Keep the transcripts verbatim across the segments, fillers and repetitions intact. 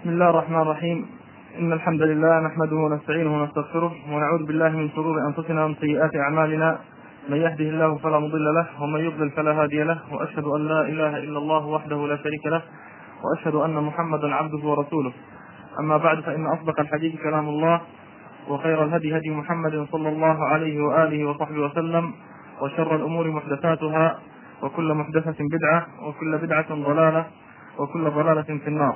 بسم الله الرحمن الرحيم. إن الحمد لله نحمده ونستعينه ونستغفره ونعوذ بالله من شرور أنفسنا ومن سيئات أعمالنا. من يهده الله فلا مضل له ومن يضلل فلا هادي له، وأشهد أن لا إله إلا الله وحده لا شريك له، وأشهد أن محمدا عبده ورسوله. أما بعد، فإن أصدق الحديث كلام الله، وخير الهدي هدي محمد صلى الله عليه وآله وصحبه وسلم، وشر الأمور محدثاتها، وكل محدثة بدعة، وكل بدعة ضلالة، وكل ضلالة في النار.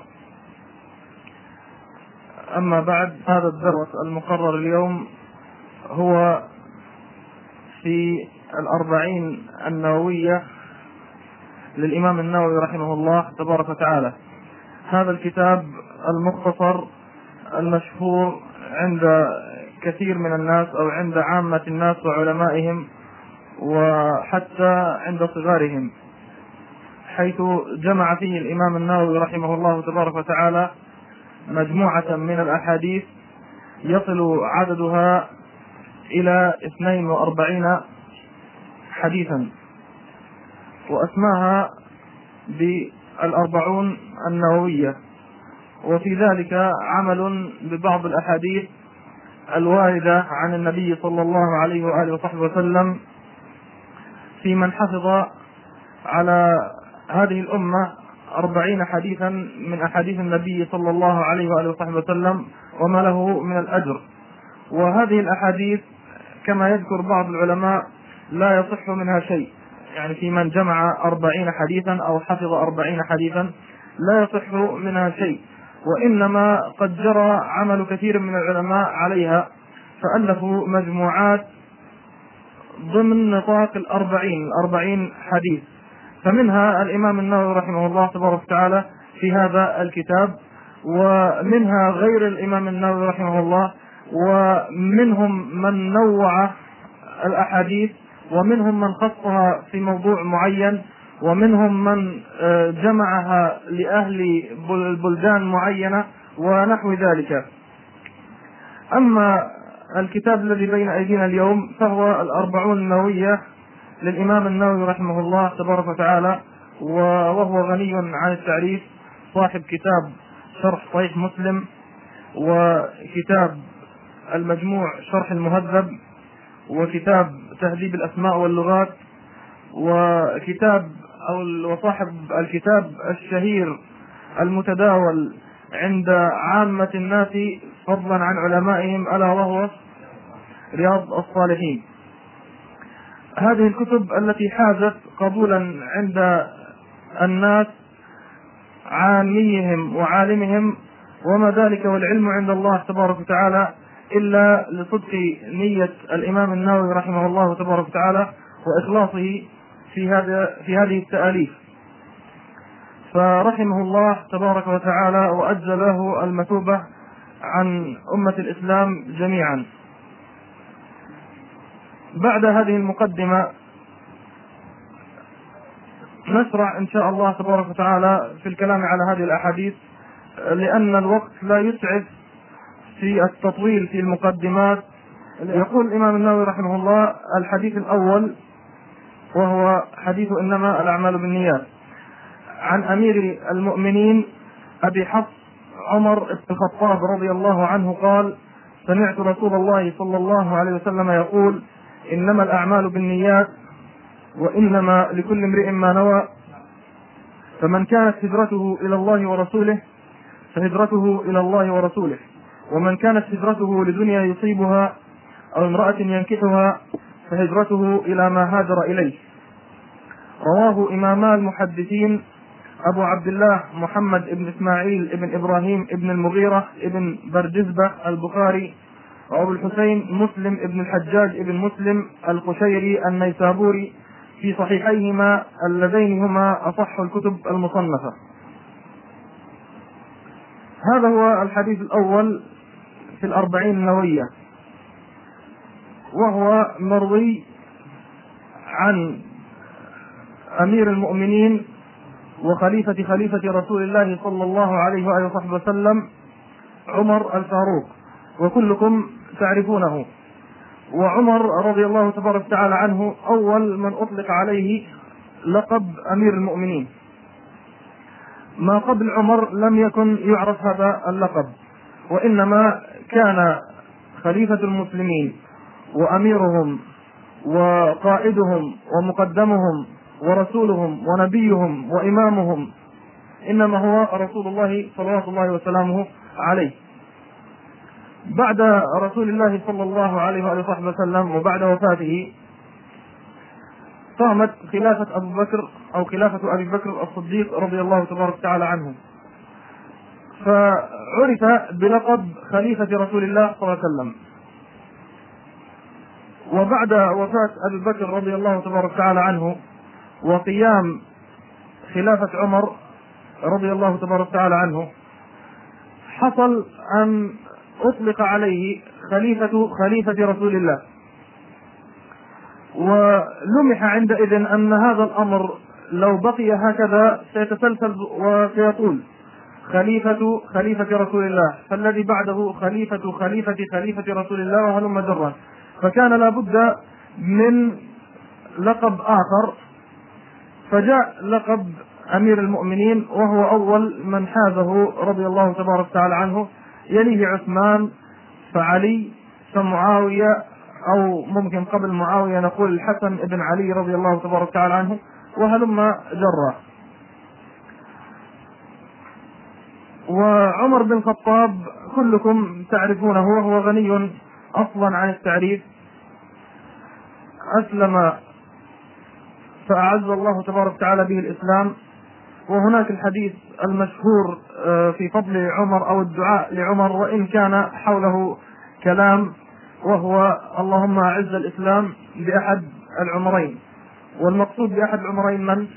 أما بعد، هذا الدرس المقرر اليوم هو في الأربعين النووية للإمام النووي رحمه الله تبارك وتعالى. هذا الكتاب المختصر المشهور عند كثير من الناس أو عند عامة الناس وعلمائهم وحتى عند صغارهم، حيث جمع فيه الإمام النووي رحمه الله تبارك وتعالى مجموعة من الأحاديث يصل عددها إلى اثنين وأربعين حديثا، وأسماها بالأربعون النووية. وفي ذلك عمل ببعض الأحاديث الواردة عن النبي صلى الله عليه وآله وصحبه وسلم، في من حفظ على هذه الأمة أربعين حديثا من أحاديث النبي صلى الله عليه وآله وصحبه وسلم، وما له من الأجر. وهذه الأحاديث كما يذكر بعض العلماء لا يصح منها شيء، يعني في من جمع أربعين حديثا أو حفظ أربعين حديثا لا يصح منها شيء، وإنما قد جرى عمل كثير من العلماء عليها، فألفوا مجموعات ضمن نطاق الأربعين الأربعين حديث. فمنها الإمام النووي رحمه الله تبارك وتعالى في هذا الكتاب، ومنها غير الإمام النووي رحمه الله، ومنهم من نوع الأحاديث، ومنهم من خصها في موضوع معين، ومنهم من جمعها لأهل بلدان معينة ونحو ذلك. أما الكتاب الذي بين أيدينا اليوم فهو الأربعون النووية للإمام النووي رحمه الله تبارك وتعالى، وهو غني عن التعريف، صاحب كتاب شرح صحيح مسلم، وكتاب المجموع شرح المهذب، وكتاب تهذيب الأسماء واللغات، وكتاب أو وصاحب الكتاب الشهير المتداول عند عامة الناس فضلا عن علمائهم، ألا وهو رياض الصالحين. هذه الكتب التي حازت قبولا عند الناس عاميهم وعالمهم، وما ذلك والعلم عند الله تبارك وتعالى إلا لصدق نية الإمام النووي رحمه الله تبارك وتعالى وإخلاصه في هذا في هذه التأليف، فرحمه الله تبارك وتعالى وأجزل له المثوبة عن أمة الإسلام جميعا. بعد هذه المقدمة نشرع إن شاء الله تبارك وتعالى في الكلام على هذه الأحاديث، لأن الوقت لا يسعف في التطويل في المقدمات. يقول الإمام النووي رحمه الله: الحديث الأول وهو حديث إنما الأعمال بالنيات، عن أمير المؤمنين أبي حفص عمر بن الخطاب رضي الله عنه قال: سمعت رسول الله صلى الله عليه وسلم يقول: إنما الأعمال بالنيات وإنما لكل امرئ ما نوى، فمن كانت هجرته إلى الله ورسوله فهجرته إلى الله ورسوله، ومن كانت هجرته لدنيا يصيبها أو امرأة ينكحها فهجرته إلى ما هاجر إليه. رواه إماما المحدثين أبو عبد الله محمد بن إسماعيل بن إبراهيم بن المغيرة بن برجزبة البخاري، وأبو الحسين مسلم بن الحجاج بن مسلم القشيري النيسابوري في صحيحيهما اللذين هما أصح الكتب المصنفة. هذا هو الحديث الأول في الأربعين النووية، وهو مروي عن أمير المؤمنين وخليفة خليفة رسول الله صلى الله عليه وآله وصحبه وسلم عمر الفاروق، وكلكم تعرفونه. وعمر رضي الله تبارك وتعالى عنه أول من أطلق عليه لقب أمير المؤمنين. ما قبل عمر لم يكن يعرف هذا اللقب، وإنما كان خليفة المسلمين وأميرهم وقائدهم ومقدمهم ورسولهم ونبيهم وإمامهم إنما هو رسول الله صلوات الله وسلامه عليه. بعد رسول الله صلى الله عليه وآله وصحبه وسلم وبعد وفاته قامت خلافة أبو بكر أو خلافة أبي بكر الصديق رضي الله تبارك وتعالى عنه، فعرف بلقب خليفة رسول الله صلى الله عليه وسلم. وبعد وفاة أبي بكر رضي الله تبارك وتعالى عنه وقيام خلافة عمر رضي الله تبارك وتعالى عنه، حصل أن أطلق عليه خليفة خليفة رسول الله، ولمح عندئذ أن هذا الأمر لو بقي هكذا سيتسلسل وسيطول، خليفة خليفة رسول الله، فالذي بعده خليفة خليفة خليفة رسول الله وهلم جرا، فكان لابد من لقب آخر، فجاء لقب أمير المؤمنين وهو أول من حازه رضي الله تبارك وتعالى عنه، يليه عثمان فعلي فمعاوية، أو ممكن قبل معاوية نقول الحسن ابن علي رضي الله تبارك وتعالى عنه وهلم جرا. وعمر بن الخطاب كلكم تعرفونه وهو غني أصلا عن التعريف، أسلم فأعز الله تبارك وتعالى به الإسلام. وهناك الحديث المشهور في فضل عمر أو الدعاء لعمر وإن كان حوله كلام، وهو اللهم أعز الإسلام بأحد العمرين، والمقصود بأحد العمرين من؟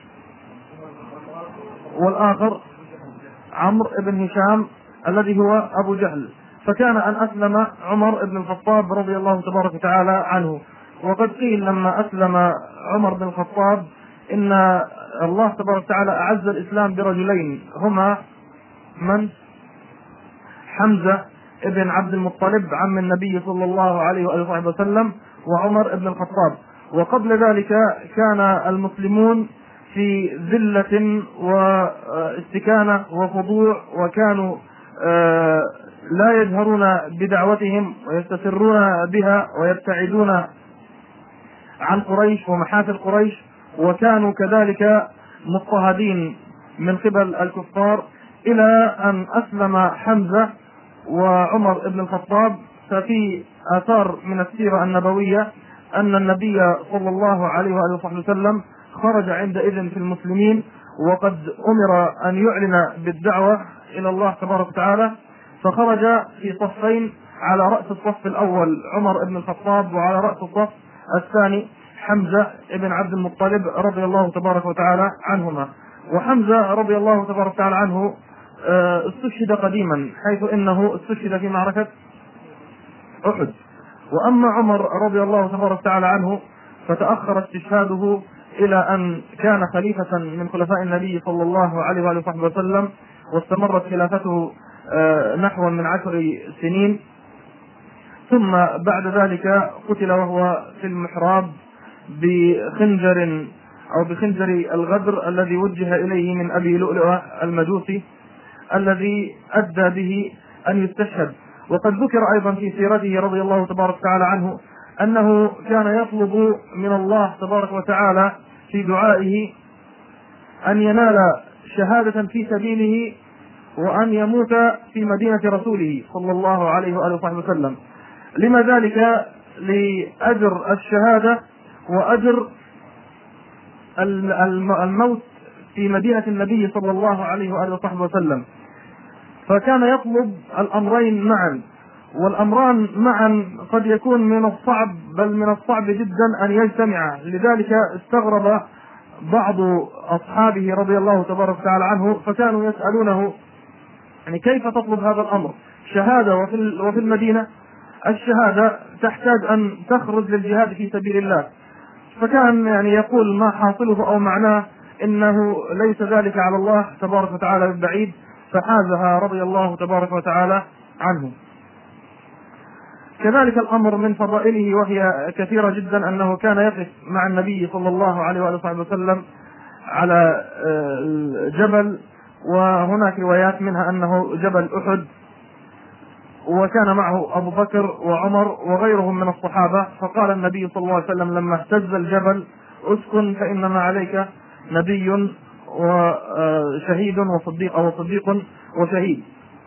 والآخر عمرو بن هشام الذي هو أبو جهل، فكان أن أسلم عمر بن الخطاب رضي الله تبارك وتعالى عنه. وقد قيل لما أسلم عمر بن الخطاب إن الله تبارك وتعالى أعز الإسلام برجلين، هما من؟ حمزة ابن عبد المطلب عم النبي صلى الله عليه وآله وسلم، وعمر بن الخطاب. وقبل ذلك كان المسلمون في ذلة واستكانة وخضوع، وكانوا لا يجهرون بدعوتهم ويستسرون بها ويبتعدون عن قريش ومحافل قريش، وكانوا كذلك مضطهدين من قبل الكفار، إلى أن أسلم حمزة وعمر بن الخطاب. ففي آثار من السيرة النبوية أن النبي صلى الله عليه وآله وسلم خرج عندئذ في المسلمين، وقد أمر أن يعلن بالدعوة إلى الله تبارك وتعالى، فخرج في صفين، على رأس الصف الأول عمر بن الخطاب، وعلى رأس الصف الثاني حمزة بن عبد المطلب رضي الله تبارك وتعالى عنهما. وحمزة رضي الله تبارك وتعالى عنه استشهد قديما، حيث إنه استشهد في معركة أحد. وأما عمر رضي الله تبارك وتعالى عنه فتأخر استشهاده إلى أن كان خليفة من خلفاء النبي صلى الله عليه وآله وسلم، واستمرت خلافته نحو من عشر سنين، ثم بعد ذلك قتل وهو في المحراب بخنجر أو بخنجر الغدر الذي وجه إليه من أبي لؤلؤة المجوسي، الذي أدى به أن يستشهد. وقد ذكر أيضا في سيرته رضي الله تبارك وتعالى عنه أنه كان يطلب من الله تبارك وتعالى في دعائه أن ينال شهادة في سبيله وأن يموت في مدينة رسوله صلى الله عليه وآله وسلم. لما ذلك؟ لأجر الشهادة وأجر الموت في مدينة النبي صلى الله عليه وآله وسلم. فكان يطلب الأمرين معا، والأمران معا قد يكون من الصعب بل من الصعب جدا أن يجتمعا. لذلك استغرب بعض أصحابه رضي الله تبارك وتعالى عنه، فكانوا يسألونه يعني كيف تطلب هذا الأمر؟ شهادة وفي المدينة، الشهادة تحتاج أن تخرج للجهاد في سبيل الله. فكان يعني يقول ما حاصله أو معناه إنه ليس ذلك على الله تبارك وتعالى بالبعيد، فحازها رضي الله تبارك وتعالى عنه. كذلك الأمر من فضائله وهي كثيرة جدا أنه كان يقف مع النبي صلى الله عليه وآله وسلم على الجبل، وهناك روايات منها أنه جبل أحد، وكان معه أبو بكر وعمر وغيرهم من الصحابة. فقال النبي صلى الله عليه وسلم لما اهتز الجبل: اسكن فإنما عليك نبي وشهيد وصديق أو صديق وشهيد.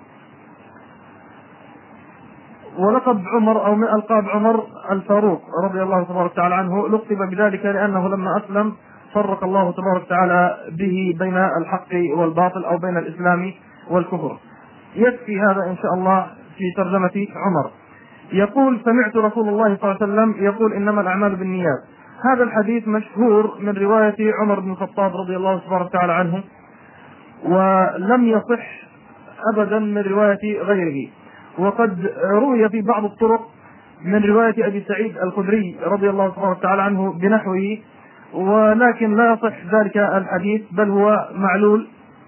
ولقب عمر أو من ألقاب عمر الفاروق رضي الله تبارك وتعالى عنه لقب بذلك لأنه لما أسلم فرق الله تبارك وتعالى به بين الحق والباطل أو بين الإسلام والكفر. يكفي هذا إن شاء الله في ترجمة عمر. يقول: سمعت رسول الله صلى الله عليه وسلم يقول: إنما الأعمال بالنيات. هذا الحديث مشهور من رواية عمر بن الخطاب رضي الله تبارك وتعالى عنه، ولم يصح أبدا من رواية غيره. وقد روي في بعض الطرق من رواية أبي سعيد الخدري رضي الله تبارك وتعالى عنه بنحوه، ولكن لا يصح ذلك الحديث بل هو معلول.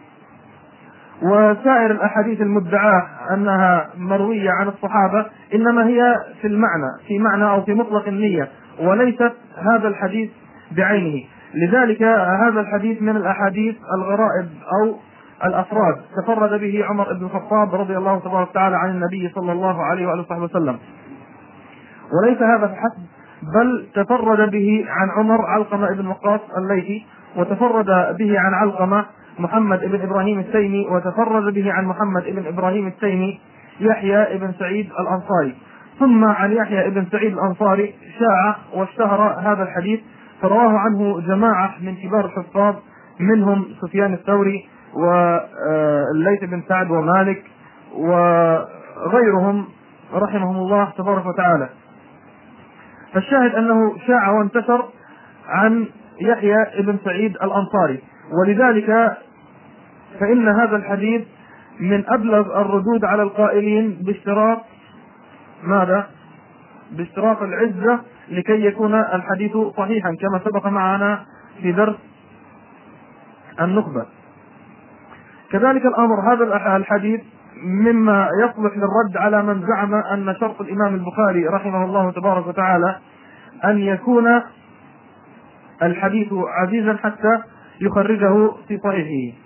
وسائر الأحاديث المدعاة أنها مروية عن الصحابة إنما هي في المعنى في معنى أو في مطلق النية، وليست هذا الحديث بعينه. لذلك هذا الحديث من الأحاديث الغرائب أو الأفراد تفرد به عمر بن الخطاب رضي الله تبارك وتعالى عن النبي صلى الله عليه وآله وصحبه وسلم. وليس هذا فحسب، بل تفرد به عن عمر علقمة بن وقاص الليثي، وتفرد به عن علقمة محمد بن إبراهيم التيمي، وتفرد به عن محمد بن إبراهيم التيمي يحيى بن سعيد الأنصاري. ثم عن يحيى بن سعيد الأنصاري شاع واشتهر هذا الحديث، فرواه عنه جماعة من كبار الحفاظ منهم سفيان الثوري والليث بن سعد ومالك وغيرهم رحمهم الله تبارك وتعالى. فالشاهد أنه شاع وانتشر عن يحيى بن سعيد الأنصاري، ولذلك فإن هذا الحديث من أبلغ الردود على القائلين باشتراط ماذا؟ باشتراط العزة لكي يكون الحديث صحيحا، كما سبق معنا في درس النخبة. كذلك الأمر هذا الحديث مما يصلح للرد على من زعم أن شرط الإمام البخاري رحمه الله تبارك وتعالى أن يكون الحديث عزيزا حتى يخرجه في صحيحه.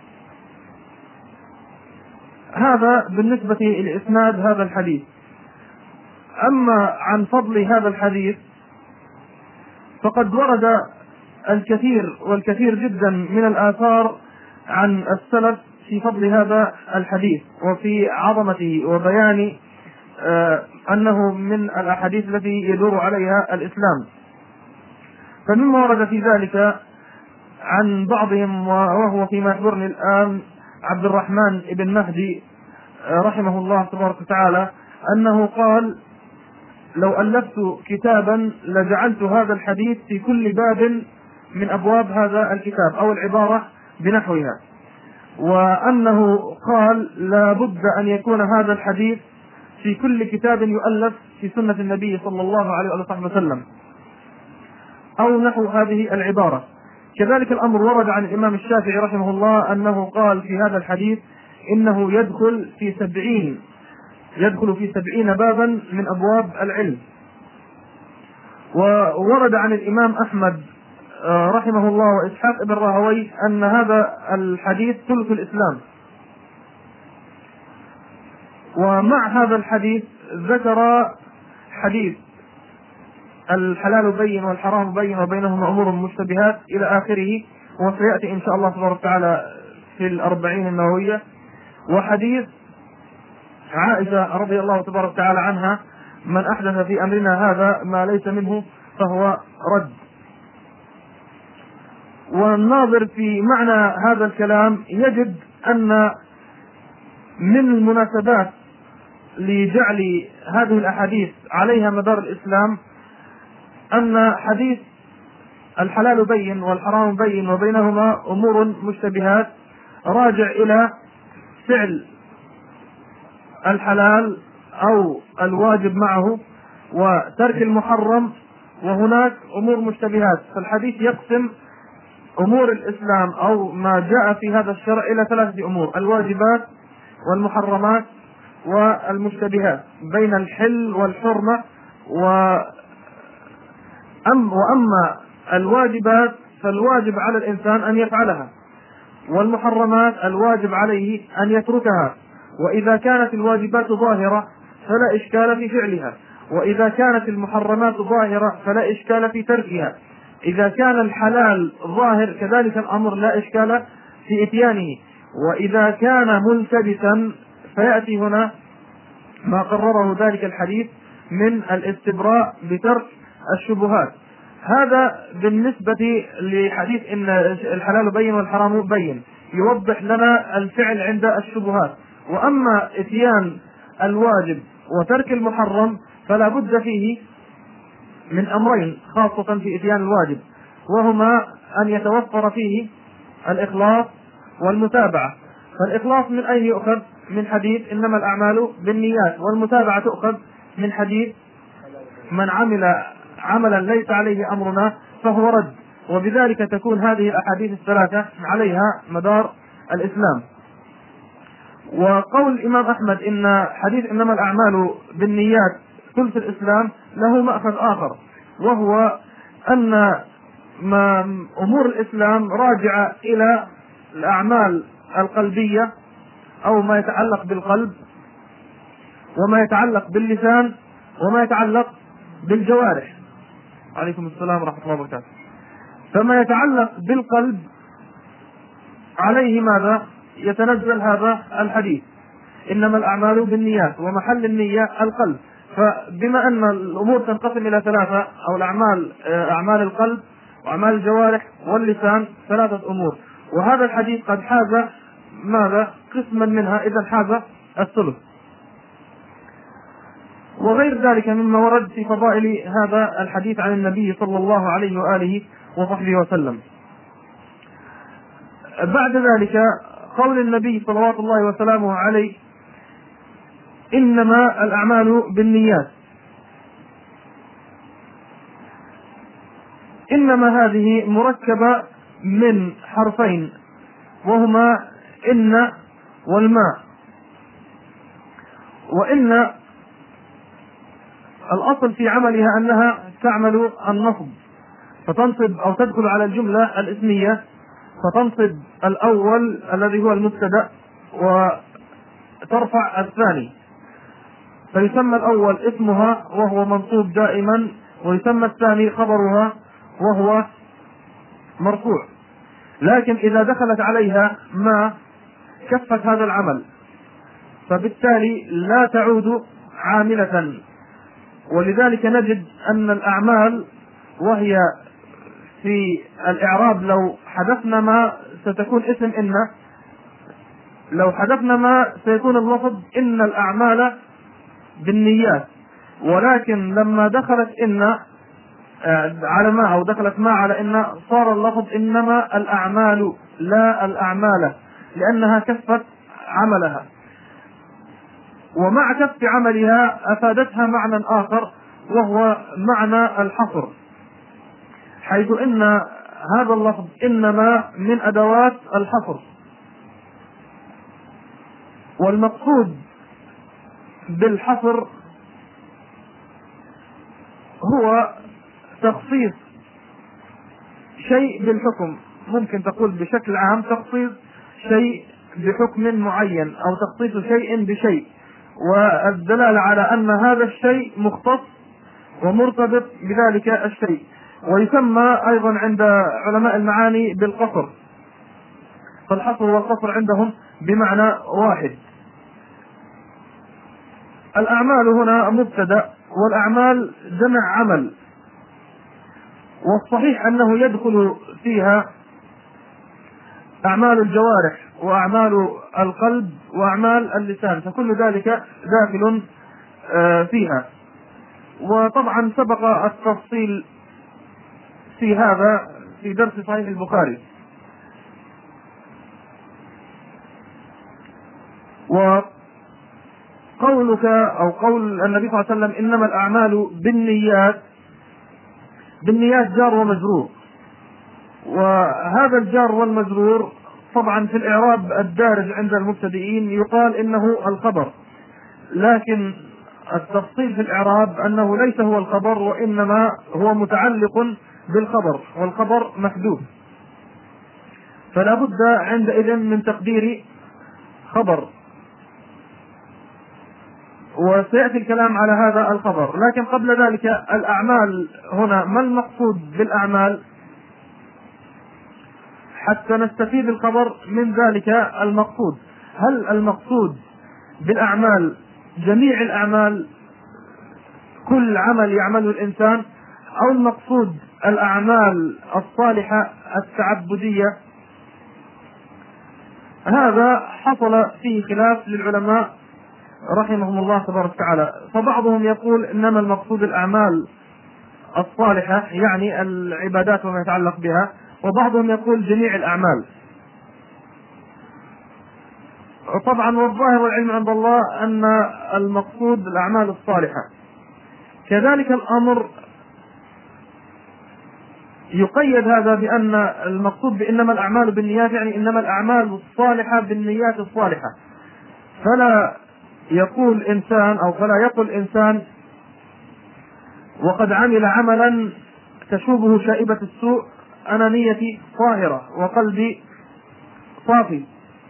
هذا بالنسبة لإسناد هذا الحديث. أما عن فضل هذا الحديث فقد ورد الكثير والكثير جدا من الآثار عن السلف في فضل هذا الحديث وفي عظمته وبيان آه أنه من الأحاديث التي يدور عليها الإسلام. فمما ورد في ذلك عن بعضهم وهو فيما يخبرني الآن عبد الرحمن بن مهدي رحمه الله تبارك وتعالى أنه قال: لو ألفت كتابا لجعلت هذا الحديث في كل باب من أبواب هذا الكتاب، أو العبارة بنحوها. وأنه قال: لا بد أن يكون هذا الحديث في كل كتاب يؤلف في سنة النبي صلى الله عليه وسلم، أو نحو هذه العبارة. كذلك الأمر ورد عن الإمام الشافعي رحمه الله أنه قال في هذا الحديث إنه يدخل في سبعين يدخل في سبعين بابا من أبواب العلم. وورد عن الإمام أحمد رحمه الله وإسحاق بن راهويه أن هذا الحديث ثلث الإسلام. ومع هذا الحديث ذكر حديث الحلال بين والحرام بين وبينهما أمور مشتبهات إلى آخره، وسيأتي إن شاء الله تبارك وتعالى في الأربعين النووية. وحديث عائشة رضي الله تبارك وتعالى عنها: من أحدث في أمرنا هذا ما ليس منه فهو رد. والناظر في معنى هذا الكلام يجد أن من المناسبات لجعل هذه الأحاديث عليها مدار الإسلام أن حديث الحلال بين والحرام بين وبينهما أمور مشتبهات راجع إلى فعل الحلال أو الواجب معه وترك المحرم، وهناك أمور مشتبهات. فالحديث يقسم أمور الإسلام أو ما جاء في هذا الشرع إلى ثلاثة أمور: الواجبات والمحرمات والمشتبهات، بين الحل والحرمة. وأما الواجبات فالواجب على الإنسان أن يفعلها، والمحرمات الواجب عليه أن يتركها، وإذا كانت الواجبات ظاهرة فلا إشكال في فعلها، وإذا كانت المحرمات ظاهرة فلا إشكال في تركها. إذا كان الحلال ظاهر كذلك الأمر لا إشكال في إتيانه، وإذا كان ملتبسا فيأتي هنا ما قرره ذلك الحديث من الاستبراء بترك الشبهات. هذا بالنسبة لحديث إن الحلال بين والحرام بين، يوضح لنا الفعل عند الشبهات. وأما إتيان الواجب وترك المحرم فلا بد فيه من أمرين خاصة في إتيان الواجب، وهما أن يتوفر فيه الإخلاص والمتابعة. فالإخلاص من أين يؤخذ؟ من حديث إنما الأعمال بالنيات، والمتابعة تؤخذ من حديث من عمل عملا ليس عليه أمرنا فهو رد. وبذلك تكون هذه الأحاديث الثلاثة عليها مدار الإسلام. وقول الإمام أحمد إن حديث إنما الأعمال بالنيات ثلث الإسلام له مأخذ آخر، وهو أن ما أمور الإسلام راجعة إلى الأعمال القلبية أو ما يتعلق بالقلب، وما يتعلق باللسان، وما يتعلق بالجوارح. عليكم السلام ورحمة الله وبركاته. فما يتعلق بالقلب عليه ماذا يتنزل هذا الحديث إنما الأعمال بالنيات، ومحل النية القلب. فبما أن الأمور تنقسم إلى ثلاثة، أو الأعمال أعمال القلب وأعمال الجوارح واللسان، ثلاثة أمور، وهذا الحديث قد حاز ماذا قسما منها، إذا حاز الثلث. وغير ذلك مما ورد في فضائل هذا الحديث عن النبي صلى الله عليه وآله وصحبه وسلم. بعد ذلك قول النبي صلوات الله وسلامه عليه إنما الأعمال بالنيات. إنما هذه مركبة من حرفين، وهما إن والماء. وإن الأصل في عملها أنها تعمل النصب، فتنصب أو تدخل على الجملة الاسمية، فتنصب الأول الذي هو المبتدأ وترفع الثاني، فيسمى الأول اسمها وهو منصوب دائما، ويسمى الثاني خبرها وهو مرفوع. لكن إذا دخلت عليها ما كفت هذا العمل، فبالتالي لا تعود عاملة. ولذلك نجد أن الأعمال وهي في الإعراب لو حذفنا ما ستكون اسم إن، لو حذفنا ما سيكون اللفظ إن الأعمال بالنيات. ولكن لما دخلت إن على ما أو دخلت ما على إن صار اللفظ إنما الأعمال لا الأعمال، لأنها كفت عملها. ومع كف عملها أفادتها معنى آخر، وهو معنى الحصر، حيث إن هذا اللفظ إنما من أدوات الحصر. والمقصود بالحصر هو تخصيص شيء بالحكم، ممكن تقول بشكل عام تخصيص شيء بحكم معين، أو تخصيص شيء بشيء، والدلالة على أن هذا الشيء مختص ومرتبط بذلك الشيء. ويسمى أيضا عند علماء المعاني بالقصر، فالحصر والقصر عندهم بمعنى واحد. الأعمال هنا مبتدأ، والأعمال جمع عمل، والصحيح أنه يدخل فيها أعمال الجوارح وأعمال القلب وأعمال اللسان، فكل ذلك داخل فيها. وطبعا سبق التفصيل في هذا في درس صحيح البخاري. وقولك أو قول النبي صلى الله عليه وسلم إنما الأعمال بالنيات، بالنيات جار ومجرور، وهذا الجار والمجرور طبعا في الإعراب الدارج عند المبتدئين يقال إنه الخبر، لكن التفصيل في الإعراب أنه ليس هو الخبر، وإنما هو متعلق بالخبر، والخبر محذوف. فلا بد عندئذ من تقدير خبر، وسيأتي الكلام على هذا الخبر. لكن قبل ذلك الأعمال هنا، ما المقصود بالأعمال حتى نستفيد الخبر من ذلك المقصود؟ هل المقصود بالأعمال جميع الأعمال، كل عمل يعمله الإنسان، أو المقصود الأعمال الصالحة التعبدية؟ هذا حصل فيه خلاف للعلماء رحمهم الله تبارك وتعالى. فبعضهم يقول إنما المقصود الأعمال الصالحة يعني العبادات وما يتعلق بها، وبعضهم يقول جميع الأعمال. طبعا والظاهر والعلم عند الله أن المقصود الأعمال الصالحة. كذلك الأمر يقيد هذا بأن المقصود بإنما الأعمال بالنيات، يعني إنما الأعمال الصالحة بالنيات الصالحة. فلا يقول إنسان أو فلا يقول إنسان وقد عمل عملا تشوبه شائبة السوء أنا نيتي طاهرة وقلبي صافي،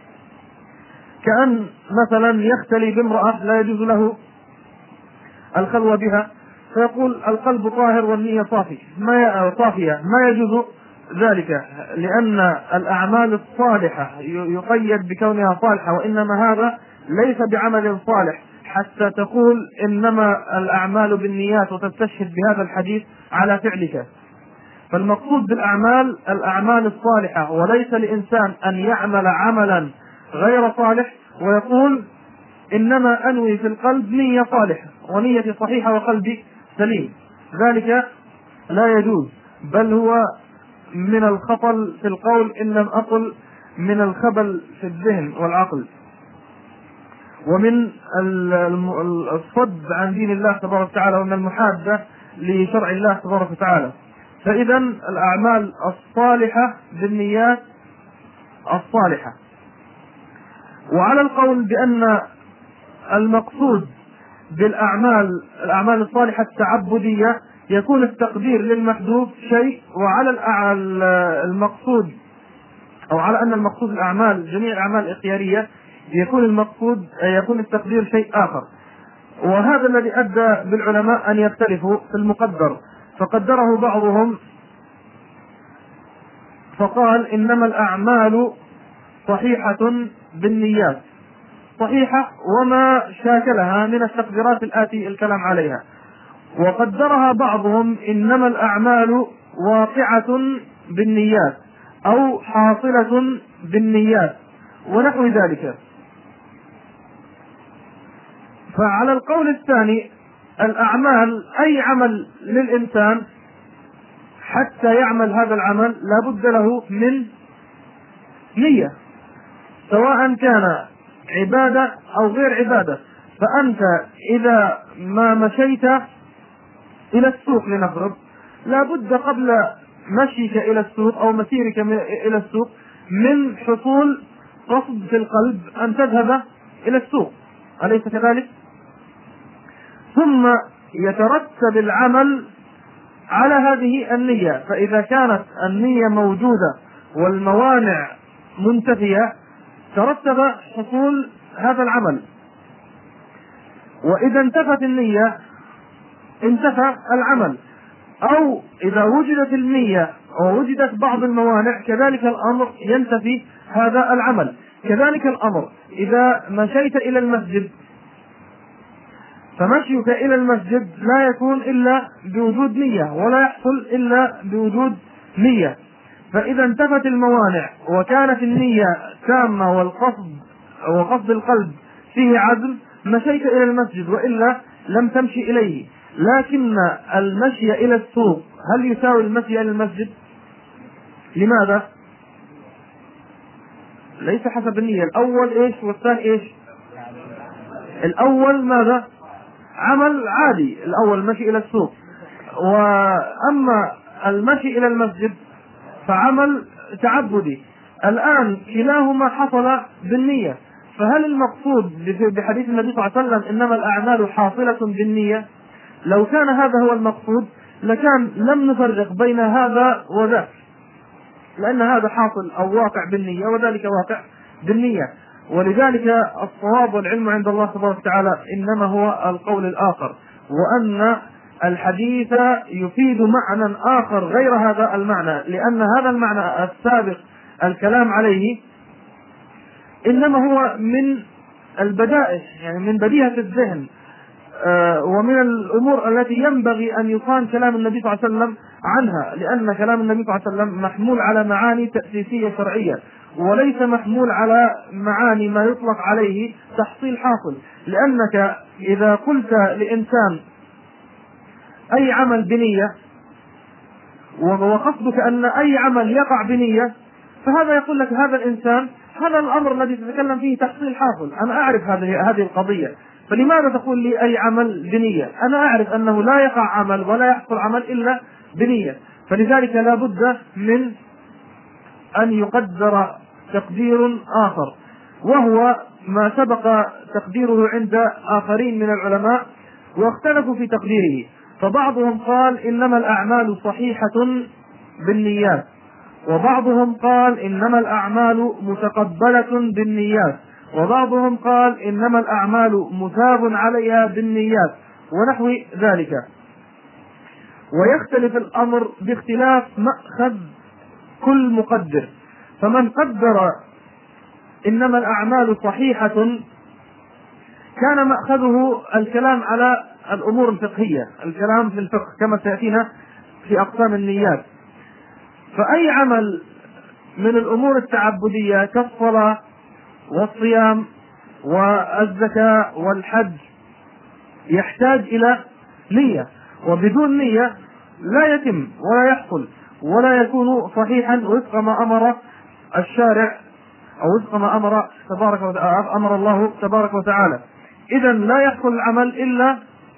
كأن مثلا يختلي بامرأة لا يجوز له الخلوة بها، فيقول القلب طاهر والنية صافي ما صافية، ما يجوز ذلك، لأن الأعمال الصالحة يقيد بكونها صالحة، وإنما هذا ليس بعمل صالح حتى تقول إنما الأعمال بالنيات وتستشهد بهذا الحديث على فعلك. فالمقصود بالأعمال الأعمال الصالحة، وليس لإنسان أن يعمل عملا غير صالح ويقول إنما أنوي في القلب نية صالحة ونية صحيحة وقلبي سليم، ذلك لا يجوز، بل هو من الخطل في القول إن لم أقل من الخبل في الذهن والعقل، ومن الصد عن دين الله تبارك وتعالى، ومن المحادة لشرع الله تبارك وتعالى. فإذا الأعمال الصالحة بالنيات الصالحة. وعلى القول بأن المقصود بالأعمال الأعمال الصالحة التعبدية يكون التقدير للمحذوف شيء، وعلى المقصود أو على أن المقصود الأعمال جميع الأعمال الإختيارية يكون المقصود يكون التقدير شيء آخر. وهذا الذي أدى بالعلماء أن يختلفوا في المقدر، فقدره بعضهم فقال إنما الأعمال صحيحة بالنيات، صحيحة وما شاكلها من التقديرات الآتي الكلام عليها. وقدرها بعضهم إنما الأعمال واقعة بالنيات أو حاصلة بالنيات ونحو ذلك. فعلى القول الثاني الأعمال أي عمل للإنسان حتى يعمل هذا العمل لا بد له من نية، سواء كان عبادة أو غير عبادة. فأنت إذا ما مشيت إلى السوق لنفرض، لا بد قبل مشيك إلى السوق أو مسيرك إلى السوق من حصول قصد في القلب أن تذهب إلى السوق، أليس كذلك؟ ثم يترتب العمل على هذه النية، فإذا كانت النية موجودة والموانع منتفية ترتب حصول هذا العمل. وإذا انتفت النية انتفى العمل، أو إذا وجدت النية ووجدت بعض الموانع كذلك الأمر ينتفي هذا العمل. كذلك الأمر إذا مشيت إلى المسجد فمشيك إلى المسجد لا يكون إلا بوجود نية ولا يحصل إلا بوجود نية. فإذا انتفت الموانع وكانت النية تامة والقصد وقصد القلب فيه عزم مشيت إلى المسجد، وإلا لم تمشي إليه. لكن المشي إلى السوق هل يساوي المشي إلى المسجد؟ لماذا؟ ليس حسب النية. الأول إيش والثاني إيش؟ الأول ماذا؟ عمل عادي، الأول مشي إلى السوق، وأما المشي إلى المسجد فعمل تعبدي. الآن كلاهما حصل بالنية، فهل المقصود بحديث النبي صلى الله عليه وسلم إنما الأعمال حاصلة بالنية؟ لو كان هذا هو المقصود لكان لم نفرق بين هذا وذاك، لأن هذا حاصل أو واقع بالنية وذلك واقع بالنية. ولذلك الصواب والعلم عند الله تبارك وتعالى إنما هو القول الآخر، وأن الحديث يفيد معنى آخر غير هذا المعنى، لأن هذا المعنى السابق الكلام عليه إنما هو من البدائع، يعني من بديهة الذهن ومن الأمور التي ينبغي أن يصان كلام النبي صلى الله عليه وسلم عنها، لأن كلام النبي صلى الله عليه وسلم محمول على معاني تأسيسية شرعية، وليس محمول على معاني ما يطلق عليه تحصيل حاصل. لأنك إذا قلت لإنسان أي عمل بنية وقصدك أن أي عمل يقع بنية، فهذا يقول لك هذا الإنسان هذا الأمر الذي تتكلم فيه تحصيل حاصل، أنا أعرف هذه هذه القضية، فلماذا تقول لي أي عمل بنية؟ أنا أعرف أنه لا يقع عمل ولا يحصل عمل إلا بنية. فلذلك لا بد من أن يقدر تقدير آخر، وهو ما سبق تقديره عند آخرين من العلماء واختلفوا في تقديره. فبعضهم قال إنما الأعمال صحيحة بالنيات، وبعضهم قال إنما الأعمال متقبلة بالنيات، وبعضهم قال إنما الأعمال مثاب عليها بالنيات ونحو ذلك. ويختلف الأمر باختلاف مأخذ كل مقدر. فمن قدر إنما الأعمال صحيحة كان مأخذه الكلام على الأمور الفقهية، الكلام في الفقه كما سيأتينا في أقسام النيات. فأي عمل من الأمور التعبدية كالصلاة والصيام والزكاة والحج يحتاج إلى نية، وبدون نية لا يتم ولا يحصل ولا يكون صحيحا وفق ما أمر الشارع أو وفق ما أمر تبارك وتعالى أمر الله تبارك وتعالى. إذن لا يحصل العمل إلا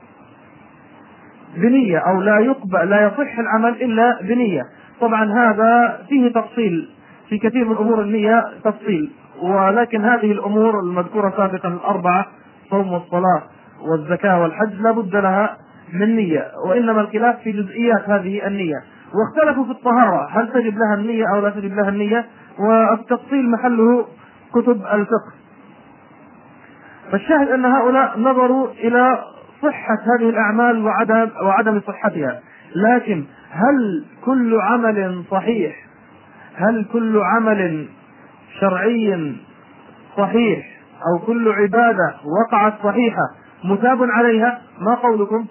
بنية، أو لا يقبل لا يصح العمل إلا بنية. طبعا هذا فيه تفصيل في كثير من أمور النية تفصيل، ولكن هذه الأمور المذكورة سابقا الأربعة صوم والصلاة والزكاة والحج لا بد لها من نية، وإنما الخلاف في جزئيات هذه النية. واختلفوا في الطهارة هل تجب لها النية أو لا تجب لها النية، والتفصيل محله كتب الفقه. فالشاهد أن هؤلاء نظروا إلى صحة هذه الأعمال وعدم, وعدم صحتها. لكن هل كل عمل صحيح، هل كل عمل شرعي صحيح أو كل عبادة وقعت صحيحة مثاب عليها؟ ما قولكم؟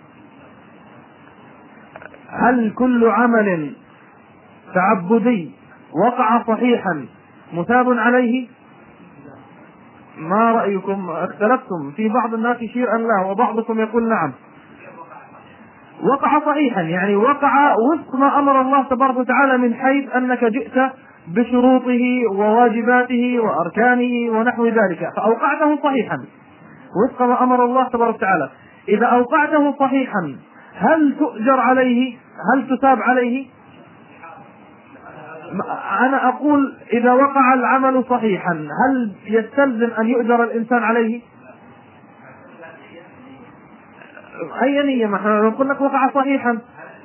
هل كل عمل تعبدي وقع صحيحا مثاب عليه؟ ما رأيكم؟ اختلفتم، في بعض الناس يشير أن لا، وبعضكم يقول نعم وقع صحيحا، يعني وقع وفق ما أمر الله تبارك وتعالى من حيث أنك جئت بشروطه وواجباته وأركانه ونحو ذلك فأوقعته صحيحا وفق ما أمر الله تبارك وتعالى. إذا أوقعته صحيحا هل تؤجر عليه؟ هل تثاب عليه؟ أنا أقول إذا وقع العمل صحيحا هل يستلزم أن يؤجر الإنسان عليه؟ أي نية؟ ما احنا نقول لك وقع صحيحا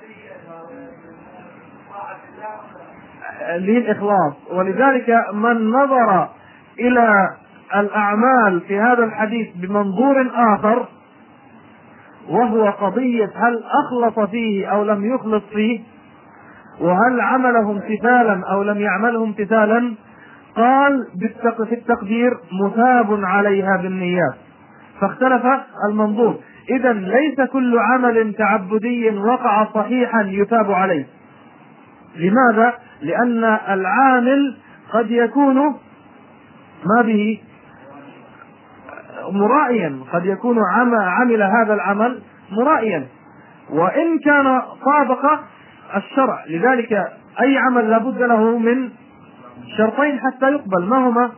للإخلاص. ولذلك من نظر إلى الأعمال في هذا الحديث بمنظور آخر، وهو قضية هل أخلص فيه أو لم يخلص فيه، وهل عمله امتثالا أو لم يعمله امتثالا، قال في التقدير مثاب عليها بالنيات، فاختلف المنظور. إذن ليس كل عمل تعبدي وقع صحيحا يثاب عليه. لماذا؟ لأن العامل قد يكون ما به مرائيا، قد يكون عمل هذا العمل مرائيا وإن كان طابق الشرع. لذلك أي عمل لابد له من شرطين حتى يقبل، ما هما؟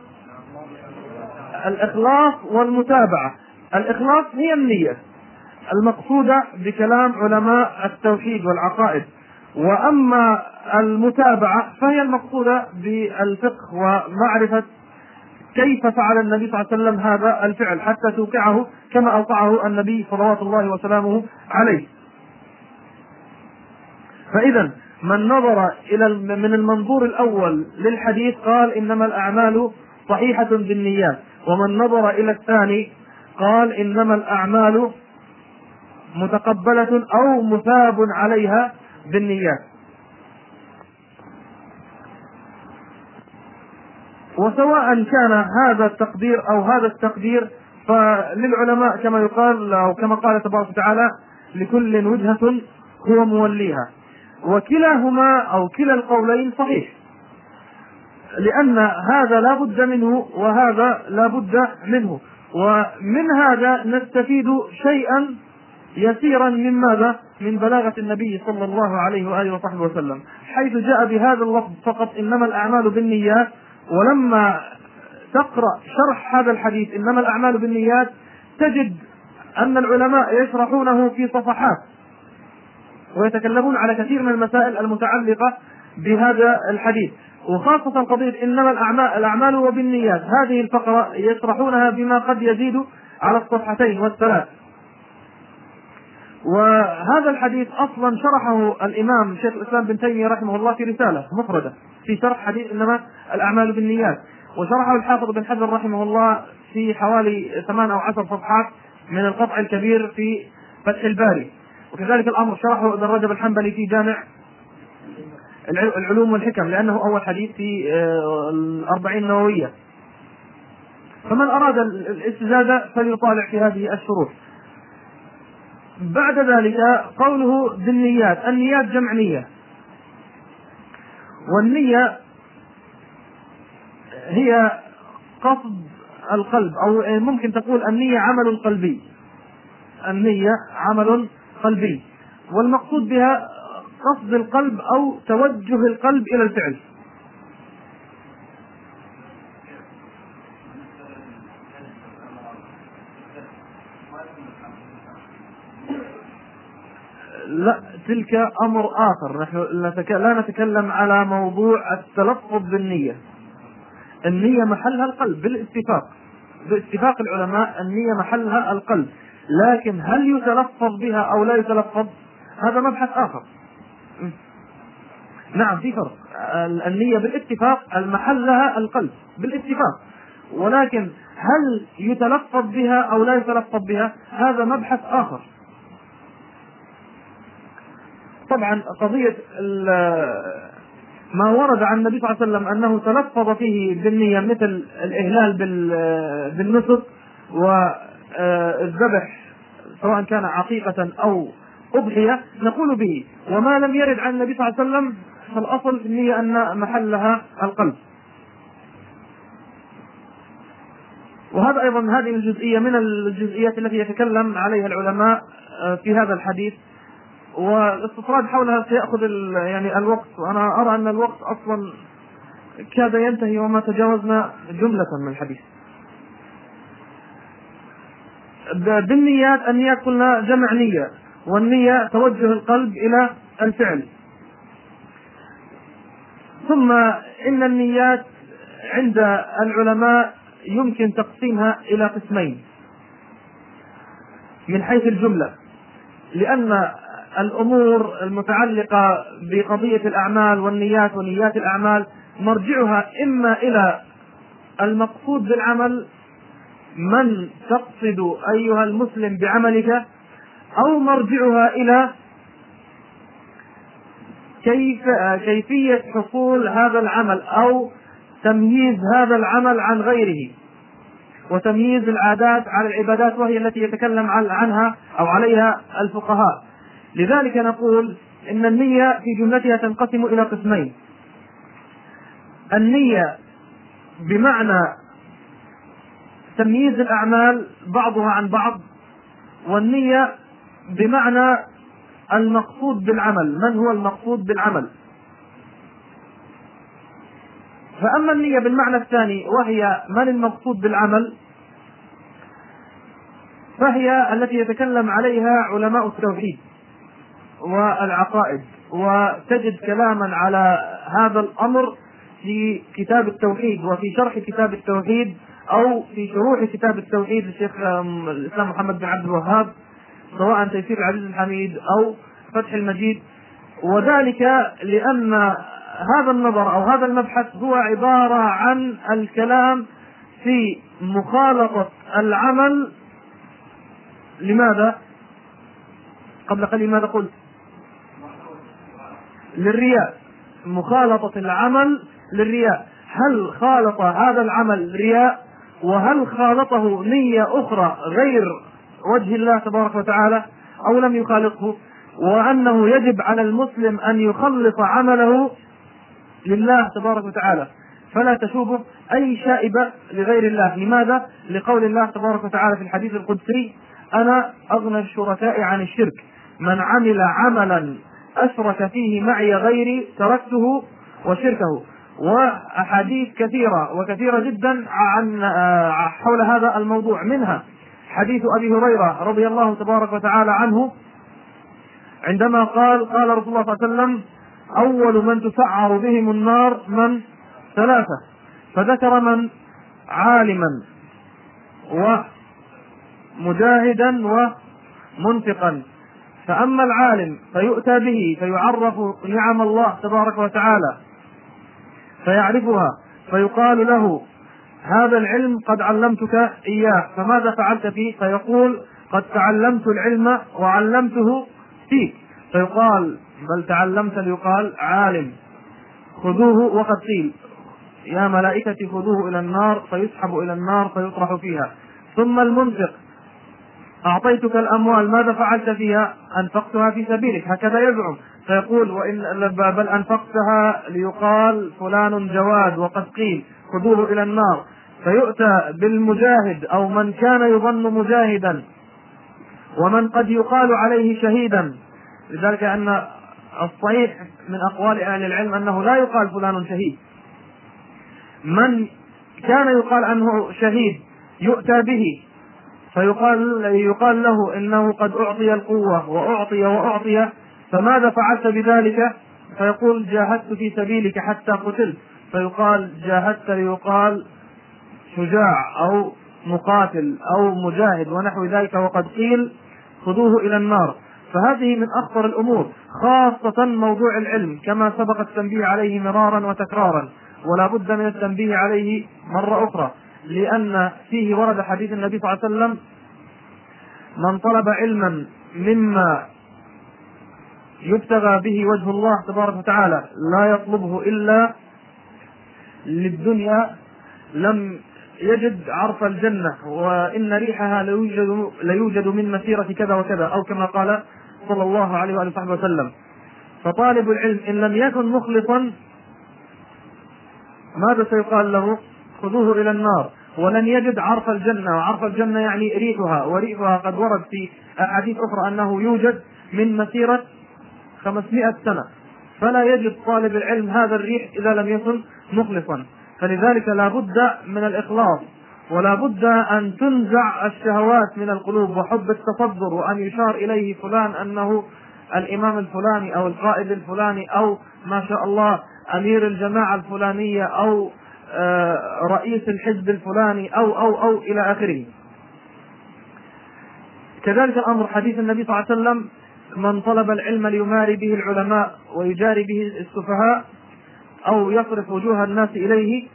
الإخلاص والمتابعة. الإخلاص هي النية المقصودة بكلام علماء التوحيد والعقائد، وأما المتابعة فهي المقصودة بالفقه ومعرفة كيف فعل النبي صلى الله عليه وسلم هذا الفعل حتى توقعه كما أوقعه النبي صلوات الله وسلامه عليه. فإذا من نظر إلى من المنظور الأول للحديث قال إنما الأعمال صحيحة بالنيات، ومن نظر إلى الثاني قال إنما الأعمال متقبلة أو مثاب عليها بالنيات. وسواء كان هذا التقدير أو هذا التقدير فللعلماء كما يقال أو كما قال تبارك وتعالى لكل وجهة هو موليها، وكلاهما أو كلا القولين صحيح، لأن هذا لا بد منه وهذا لا بد منه. ومن هذا نستفيد شيئا يسيرا من ماذا؟ من بلاغة النبي صلى الله عليه وآله وصحبه وسلم، حيث جاء بهذا اللفظ فقط إنما الأعمال بالنيات. ولما تقرأ شرح هذا الحديث إنما الأعمال بالنيات تجد أن العلماء يشرحونه في صفحات ويتكلمون على كثير من المسائل المتعلقة بهذا الحديث، وخاصة قضية إنما الأعمال, الأعمال وبالنيات، هذه الفقرة يشرحونها بما قد يزيد على الصفحتين والثلاث. وهذا الحديث أصلا شرحه الإمام شيخ الإسلام بن تيمية رحمه الله في رسالة مفردة في شرح حديث إنما الأعمال بالنيات، وشرحه الحافظ بن حجر رحمه الله في حوالي ثمان أو عشر صفحات من القطع الكبير في فتح الباري، وكذلك الأمر شرحه ابن رجب الحنبلي في جامع العلوم والحكم لأنه أول حديث في الأربعين النووية. فمن أراد الاستزادة فليطالع في هذه الشروح. بعد ذلك قوله بالنيات، النيات جمع نية، والنية هي قصد القلب، أو ممكن تقول النية عمل قلبي، النية عمل قلبي، والمقصود بها قصد القلب أو توجه القلب إلى الفعل. لا، تلك أمر آخر، نحن لا نتكلم على موضوع التلفظ بالنية. النية محلها القلب بالاتفاق، باتفاق العلماء النية محلها القلب، لكن هل يتلفظ بها أو لا يتلفظ هذا مبحث آخر. نعم في فرق، النية بالاتفاق المحل لها القلب بالاتفاق، ولكن هل يتلفظ بها أو لا يتلفظ بها هذا مبحث آخر. طبعا قضية ما ورد عن النبي صلى الله عليه وسلم أنه تلفظ فيه بالنية مثل الإهلال بالنسك والذبح سواء كان عقيقة أو أضحية نقول به، وما لم يرد عن النبي صلى الله عليه وسلم فالأصل في النية أن محلها القلب. وهذا أيضا هذه الجزئية من الجزئيات التي يتكلم عليها العلماء في هذا الحديث، والاستطراد حولها سيأخذ يعني الوقت، وأنا أرى أن الوقت أصلا كاد ينتهي وما تجاوزنا جملة من الحديث. بالنيات، النيات قلنا جمع نية، والنية توجه القلب إلى الفعل. ثم إن النيات عند العلماء يمكن تقسيمها إلى قسمين من حيث الجملة، لأن الأمور المتعلقة بقضية الأعمال والنيات ونيات الأعمال مرجعها إما إلى المقصود بالعمل، من تقصد أيها المسلم بعملك، أو مرجعها إلى كيف كيفية حصول هذا العمل أو تمييز هذا العمل عن غيره، وتمييز العادات على العبادات، وهي التي يتكلم عنها أو عليها الفقهاء. لذلك نقول إن النية في جملتها تنقسم إلى قسمين: النية بمعنى تمييز الأعمال بعضها عن بعض، والنية بمعنى المقصود بالعمل، من هو المقصود بالعمل. فأما النية بالمعنى الثاني وهي من المقصود بالعمل، فهي التي يتكلم عليها علماء التوحيد والعقائد، وتجد كلاما على هذا الأمر في كتاب التوحيد وفي شرح كتاب التوحيد أو في شروح كتاب التوحيد للشيخ الإسلام محمد بن عبد الوهاب، سواء تيسير العزيز الحميد أو فتح المجيد. وذلك لأن هذا النظر أو هذا المبحث هو عبارة عن الكلام في مخالطة العمل. لماذا؟ قبل قليل ماذا قلت؟ للرياء. مخالطة العمل للرياء. هل خالط هذا العمل رياء؟ وهل خالطه نية أخرى غير وجه الله تبارك وتعالى أو لم يخالطه؟ وأنه يجب على المسلم أن يخلص عمله لله تبارك وتعالى، فلا تشوبه أي شائبة لغير الله. لماذا؟ لقول الله تبارك وتعالى في الحديث القدسي: أنا أغنى الشركاء عن الشرك، من عمل عملا أشرك فيه معي غيري تركته وشركه. وأحاديث كثيرة وكثيرة جدا عن حول هذا الموضوع، منها حديث أبي هريرة رضي الله تبارك وتعالى عنه عندما قال: قال رسول الله صلى الله عليه وسلم: أول من تسعر بهم النار من ثلاثة، فذكر من عالما ومجاهدا ومنفقا. فأما العالم فيؤتى به فيعرف نعم الله تبارك وتعالى فيعرفها، فيقال له: هذا العلم قد علمتك إياه، فماذا فعلت فيه؟ فيقول: قد تعلمت العلم وعلمته فيك. فيقال: بل تعلمت ليقال عالم، خذوه. وقد قيل: يا ملائكة خذوه إلى النار، فيسحب إلى النار فيطرح فيها. ثم المنفق: أعطيتك الأموال، ماذا فعلت فيها؟ أنفقتها في سبيلك، هكذا يزعم. فيقول: وإن بل أنفقتها ليقال فلان جواد، وقد قيل خذوه إلى النار. فيؤتى بالمجاهد أو من كان يظن مجاهدا ومن قد يقال عليه شهيدا، لذلك أن الصحيح من أقوال أهل العلم أنه لا يقال فلان شهيد. من كان يقال عنه شهيد يؤتى به فيقال يقال له: إنه قد أعطي القوة وأعطي وأعطي، فماذا فعلت بذلك؟ فيقول: جاهدت في سبيلك حتى قتلت. فيقال: جاهدت ليقال شجاع أو مقاتل أو مجاهد ونحو ذلك، وقد قيل خذوه إلى النار. فهذه من أخطر الأمور، خاصة موضوع العلم كما سبق التنبيه عليه مرارا وتكرارا، ولا بد من التنبيه عليه مرة أخرى، لأن فيه ورد حديث النبي صلى الله عليه وسلم: من طلب علما مما يبتغى به وجه الله تبارك وتعالى لا يطلبه إلا للدنيا لم يجد عرف الجنة، وإن ريحها ليوجد, ليوجد من مسيرة كذا وكذا، أو كما قال صلى الله عليه وآله وصحبه وسلم. فطالب العلم إن لم يكن مخلصا ماذا سيقال له؟ خذوه إلى النار، ولن يجد عرف الجنة. وعرف الجنة يعني ريحها، وريحها قد ورد في أحاديث أخرى أنه يوجد من مسيرة خمسمائة سنة، فلا يجد طالب العلم هذا الريح إذا لم يكن مخلصا. فلذلك لا بد من الإخلاص، ولا بد أن تنزع الشهوات من القلوب وحب التصدر، وأن يشار إليه فلان أنه الإمام الفلاني أو القائد الفلاني أو ما شاء الله أمير الجماعة الفلانية أو رئيس الحزب الفلاني أو أو أو إلى آخره. كذلك الأمر حديث النبي صلى الله عليه وسلم: من طلب العلم ليماري به العلماء ويجاري به السفهاء أو يصرف وجوه الناس إليه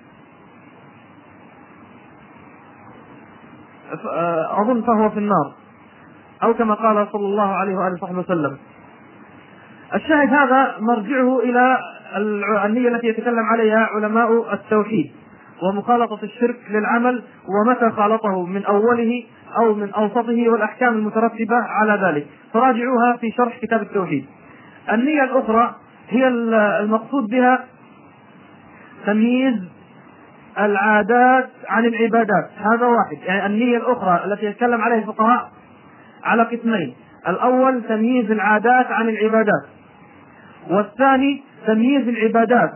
أظن فهو في النار، أو كما قال صلى الله عليه وآله وصحبه وسلم. الشاهد هذا مرجعه إلى النية التي يتكلم عليها علماء التوحيد، ومخالطة الشرك للعمل، ومتى خالطه من أوله أو من أوسطه، والأحكام المترتبة على ذلك، فراجعوها في شرح كتاب التوحيد. النية الأخرى هي المقصود بها تمييز العادات عن العبادات، هذا واحد. يعني النية الأخرى التي يتكلم عليها الفقهاء على قسمين: الأول تمييز العادات عن العبادات، والثاني تمييز العبادات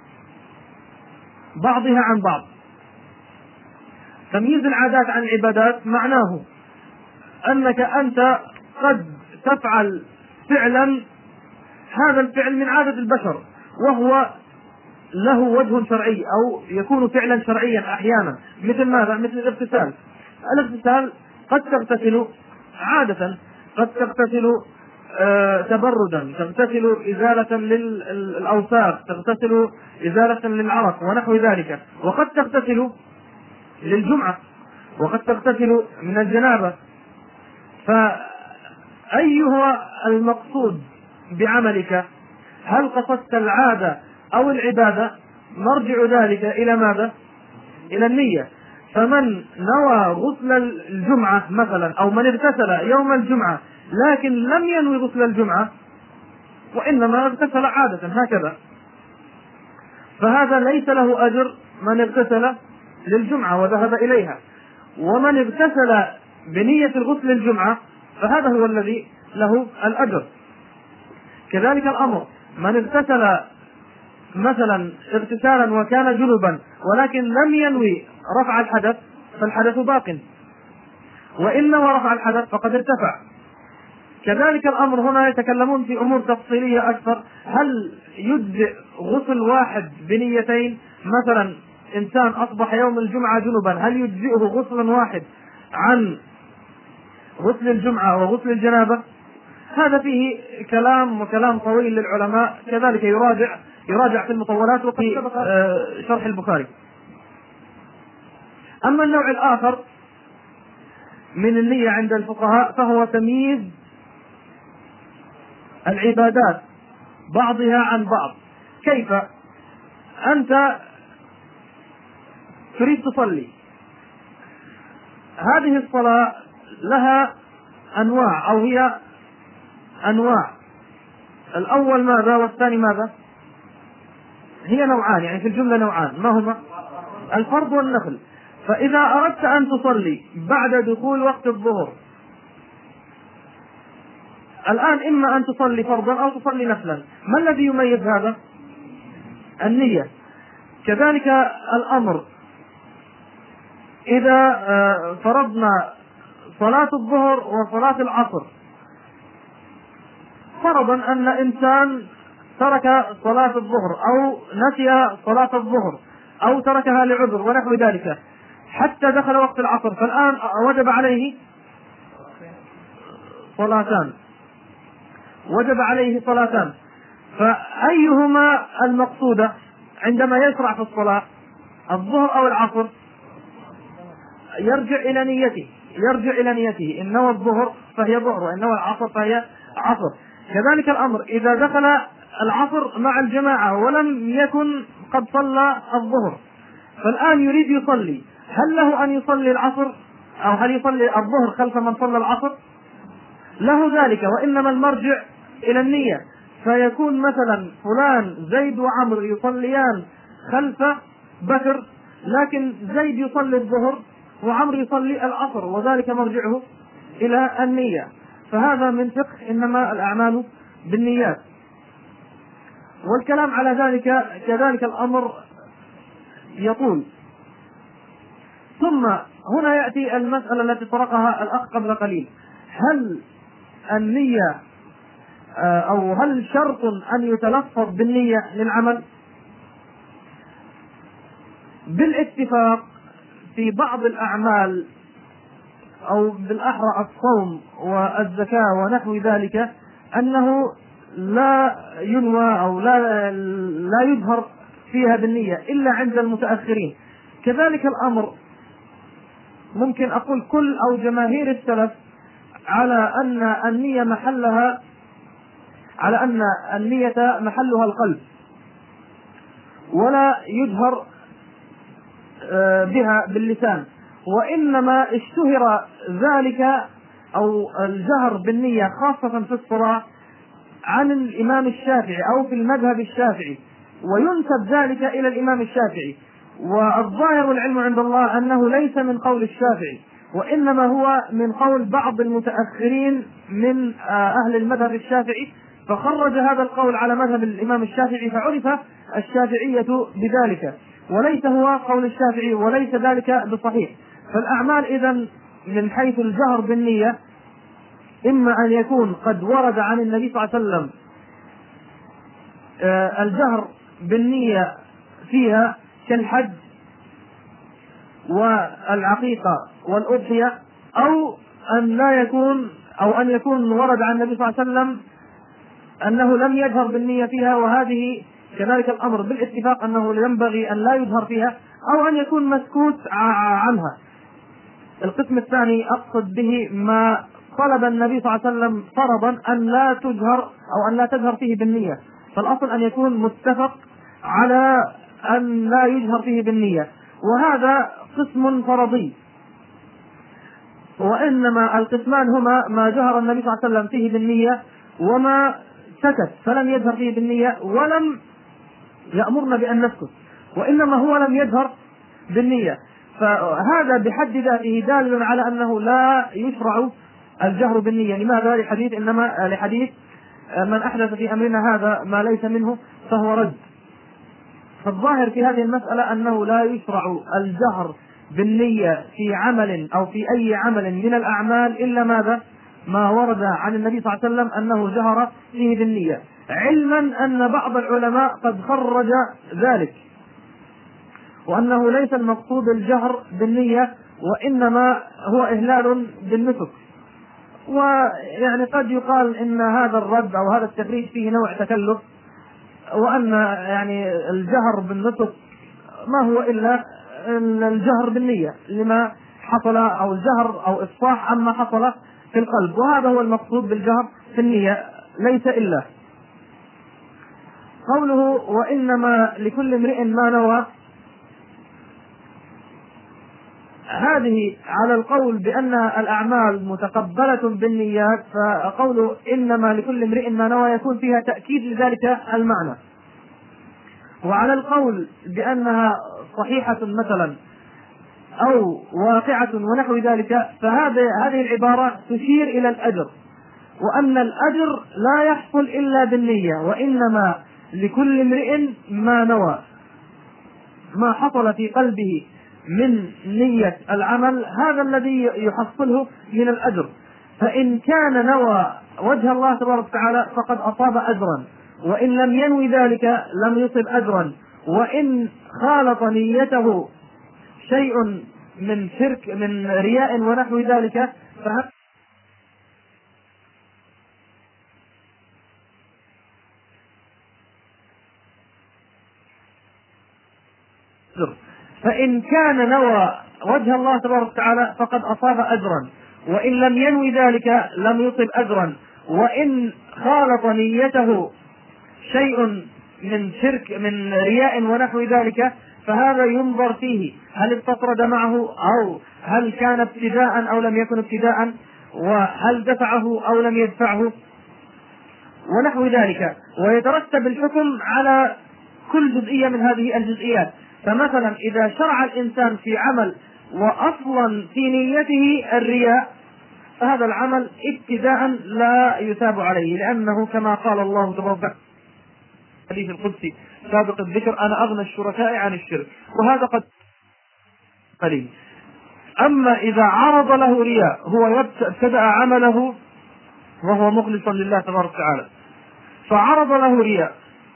بعضها عن بعض. تمييز العادات عن العبادات معناه أنك أنت قد تفعل فعلا، هذا الفعل من عادة البشر وهو له وجه شرعي أو يكون فعلا شرعيا أحيانا، مثل ماذا؟ مثل الاغتسال. الاغتسال قد تغتسل عادة، قد تغتسل تبردا، تغتسل إزالة للأوساخ، تغتسل إزالة للعرق ونحو ذلك، وقد تغتسل للجمعة، وقد تغتسل من الجنابة. فأيها المقصود بعملك؟ هل قصدت العادة أو العبادة؟ مرجع ذلك إلى ماذا؟ إلى النية. فمن نوى غسل الجمعة مثلا، أو من اغتسل يوم الجمعة لكن لم ينوي غسل الجمعة وإنما اغتسل عادة هكذا، فهذا ليس له أجر من اغتسل للجمعة وذهب إليها. ومن اغتسل بنية الغسل الجمعة فهذا هو الذي له الأجر. كذلك الأمر من اغتسل مثلا اغتسالا وكان جنبا ولكن لم ينوي رفع الحدث فالحدث باق، وإن نوى رفع الحدث فقد ارتفع. كذلك الأمر هنا يتكلمون في أمور تفصيلية أكثر. هل يجزئ غسل واحد بنيتين؟ مثلا إنسان أصبح يوم الجمعة جنبا، هل يجزئه غسل واحد عن غسل الجمعة وغسل الجنابة؟ هذا فيه كلام وكلام طويل للعلماء، كذلك يراجع يراجع في المطولات وفي شرح البخاري. أما النوع الآخر من النية عند الفقهاء فهو تمييز العبادات بعضها عن بعض. كيف؟ أنت تريد تصلي، هذه الصلاة لها أنواع أو هي أنواع، الأول ماذا والثاني ماذا؟ هي نوعان، يعني في الجملة نوعان، ما هما؟ الفرض والنفل. فإذا أردت أن تصلي بعد دخول وقت الظهر الآن إما أن تصلي فرضا أو تصلي نفلا، ما الذي يميز هذا؟ النية. كذلك الأمر إذا فرضنا صلاة الظهر وصلاة العصر، فرضا أن إنسان ترك صلاة الظهر أو نسي صلاة الظهر أو تركها لعذر ونحو ذلك حتى دخل وقت العصر، فالآن وجب عليه صلاتان وجب عليه صلاتان فأيهما المقصودة عندما يشرع في الصلاة، الظهر أو العصر؟ يرجع إلى نيته يرجع إلى نيته إن نوى الظهر فهي ظهر، وإن نوى العصر فهي عصر. كذلك الأمر إذا دخل العصر مع الجماعة ولم يكن قد صلى الظهر فالآن يريد يصلي، هل له أن يصلي العصر أو هل يصلي الظهر خلف من صلى العصر؟ له ذلك، وإنما المرجع إلى النية. فيكون مثلا فلان زيد وعمر يصليان خلف بكر، لكن زيد يصلي الظهر وعمر يصلي العصر، وذلك مرجعه إلى النية. فهذا من فقه إنما الأعمال بالنيات. والكلام على ذلك كذلك الأمر يطول. ثم هنا يأتي المسألة التي طرقها الأخ قبل قليل، هل النية أو هل شرط أن يتلفظ بالنية للعمل؟ بالاتفاق في بعض الأعمال أو بالأحرى الصوم والزكاة ونحو ذلك أنه لا ينوى أو لا لا يظهر فيها بالنية إلا عند المتأخرين. كذلك الأمر ممكن أقول كل أو جماهير السلف على أن النية محلها على أن النية محلها القلب ولا يجهر بها باللسان، وإنما اشتهر ذلك أو الجهر بالنية خاصة في الصلاة عن الإمام الشافعي أو في المذهب الشافعي، وينسب ذلك إلى الإمام الشافعي. والظاهر والعلم عند الله أنه ليس من قول الشافعي، وإنما هو من قول بعض المتأخرين من أهل المذهب الشافعي، فخرج هذا القول على مذهب الإمام الشافعي فعرف الشافعية بذلك، وليس هو قول الشافعي وليس ذلك بصحيح. فالأعمال إذن من حيث الجهر بالنية إما أن يكون قد ورد عن النبي صلى الله عليه وسلم الجهر بالنية فيها كالحج والعقيقة والأضحية، أو أن لا يكون أو أن يكون ورد عن النبي صلى الله عليه وسلم أنه لم يجهر بالنية فيها، وهذه كذلك الأمر بالاتفاق أنه ينبغي أن لا يجهر فيها، أو أن يكون مسكوت عنها. القسم الثاني أقصد به ما طلب النبي صلى الله عليه وسلم فرضا أن لا تجهر أو أن لا تجهر فيه بالنية، فالأصل أن يكون متفق على أن لا يجهر فيه بالنية، وهذا قسم فرضي. وإنما القسمان هما ما جهر النبي صلى الله عليه وسلم فيه بالنية، وما سكت فلم يجهر فيه بالنية ولم يأمرنا بأن نسكت، وإنما هو لم يجهر بالنية، فهذا بحد ذاته دال على أنه لا يشرع الجهر بالنية. لماذا؟ لحديث إنما لحديث من أحدث في أمرنا هذا ما ليس منه فهو رد. فالظاهر في هذه المسألة أنه لا يشرع الجهر بالنية في عمل أو في أي عمل من الأعمال إلا ماذا؟ ما ورد عن النبي صلى الله عليه وسلم أنه جهر فيه بالنية، علما أن بعض العلماء قد خرج ذلك، وأنه ليس المقصود الجهر بالنية، وإنما هو إهلال بالنسك. ويعني قد يقال إن هذا الرد أو هذا التخريج فيه نوع تكلف، وأن يعني الجهر بالنسك ما هو إلا الجهر بالنية لما حصل، أو الجهر أو إفصاح عما حصل في القلب، وهذا هو المقصود بالجهر في النية ليس إلا. قوله وإنما لكل امرئ ما نوى، هذه على القول بأن الأعمال متقبلة بالنيات، فقوله إنما لكل امرئ ما نوى يكون فيها تأكيد لذلك المعنى. وعلى القول بأنها صحيحة مثلا أو واقعة ونحو ذلك، فهذه هذه العبارة تشير إلى الأجر، وأن الأجر لا يحصل إلا بالنية، وإنما لكل امرئ ما نوى، ما حصل في قلبه من نية العمل هذا الذي يحصله من الأجر. فإن كان نوى وجه الله تبارك وتعالى فقد أصاب أجرا، وإن لم ينوي ذلك لم يصب أجرا، وإن خالط نيته شيء من شرك من رياء ونحو ذلك فهذا فإن كان نوى وجه الله تبارك وتعالى فقد أصاب أجرا، وإن لم ينوي ذلك لم يصب أجرا، وإن خالط نيته شيء من شرك من رياء ونحو ذلك فهذا ينظر فيه هل استطرد معه، أو هل كان ابتداء أو لم يكن ابتداء، وهل دفعه أو لم يدفعه ونحو ذلك، ويترتب الحكم على كل جزئية من هذه الجزئيات. فمثلا إذا شرع الإنسان في عمل وأصلا في نيته الرياء فهذا العمل ابتداء لا يثاب عليه، لأنه كما قال الله تبارك وتعالى في الحديث القدسي سابق الذكر أنا أغنى الشركاء عن الشرك، وهذا قد قليل. أما إذا عرض له رياء، هو ابتدأ عمله وهو مخلصا لله تبارك وتعالى، فعرض له رياء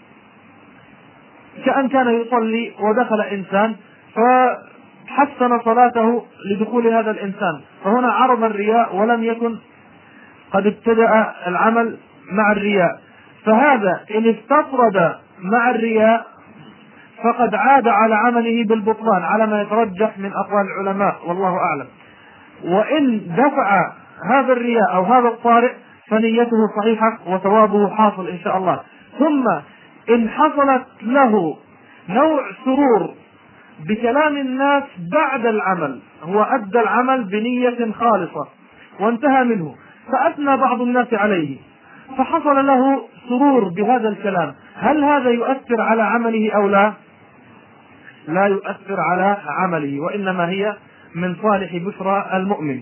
كأن كان يصلي ودخل إنسان فحسن صلاته لدخول هذا الإنسان، فهنا عرض الرياء ولم يكن قد ابتدأ العمل مع الرياء، فهذا إن استطرد مع الرياء فقد عاد على عمله بالبطلان على ما يترجح من أقوال العلماء والله أعلم. وإن دفع هذا الرياء أو هذا الطارئ فنيته صحيحة وثوابه حاصل إن شاء الله. ثم إن حصلت له نوع سرور بكلام الناس بعد العمل، هو أدى العمل بنية خالصة وانتهى منه، فأثنى بعض الناس عليه فحصل له سرور بهذا الكلام، هل هذا يؤثر على عمله أو لا؟ لا يؤثر على عمله، وإنما هي من صالح بشرى المؤمن.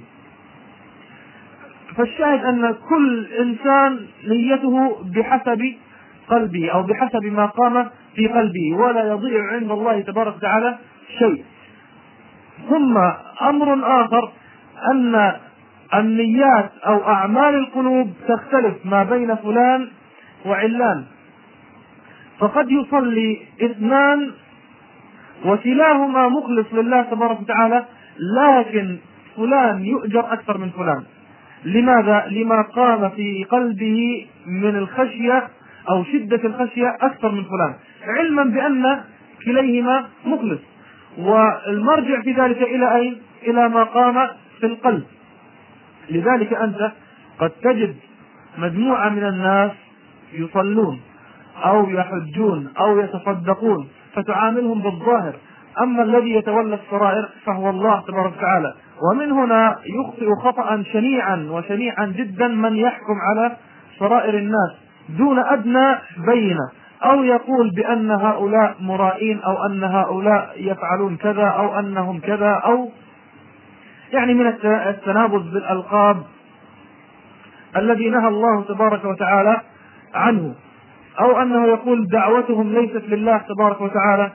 فالشاهد أن كل إنسان نيته بحسب قلبه أو بحسب ما قام في قلبه، ولا يضيع عند الله تبارك وتعالى شيء. ثم أمر آخر أن النيات أو أعمال القلوب تختلف ما بين فلان وعلان، فقد يصلي اثنان وكلاهما مخلص لله تبارك وتعالى، لكن فلان يؤجر أكثر من فلان، لماذا؟ لما قام في قلبه من الخشية أو شدة الخشية أكثر من فلان، علما بأن كليهما مخلص، والمرجع في ذلك إلى أين؟ إلى ما قام في القلب. لذلك أنت قد تجد مجموعة من الناس يصلون أو يحجون أو يتصدقون فتعاملهم بالظاهر، أما الذي يتولى السرائر فهو الله تبارك وتعالى. ومن هنا يخطئ خطأ شنيعا وشنيعا جدا من يحكم على سرائر الناس دون أدنى بينة، أو يقول بأن هؤلاء مرائين أو أن هؤلاء يفعلون كذا أو أنهم كذا، أو يعني من التنابذ بالألقاب الذي نهى الله تبارك وتعالى عنه، أو أنه يقول دعوتهم ليست لله تبارك وتعالى،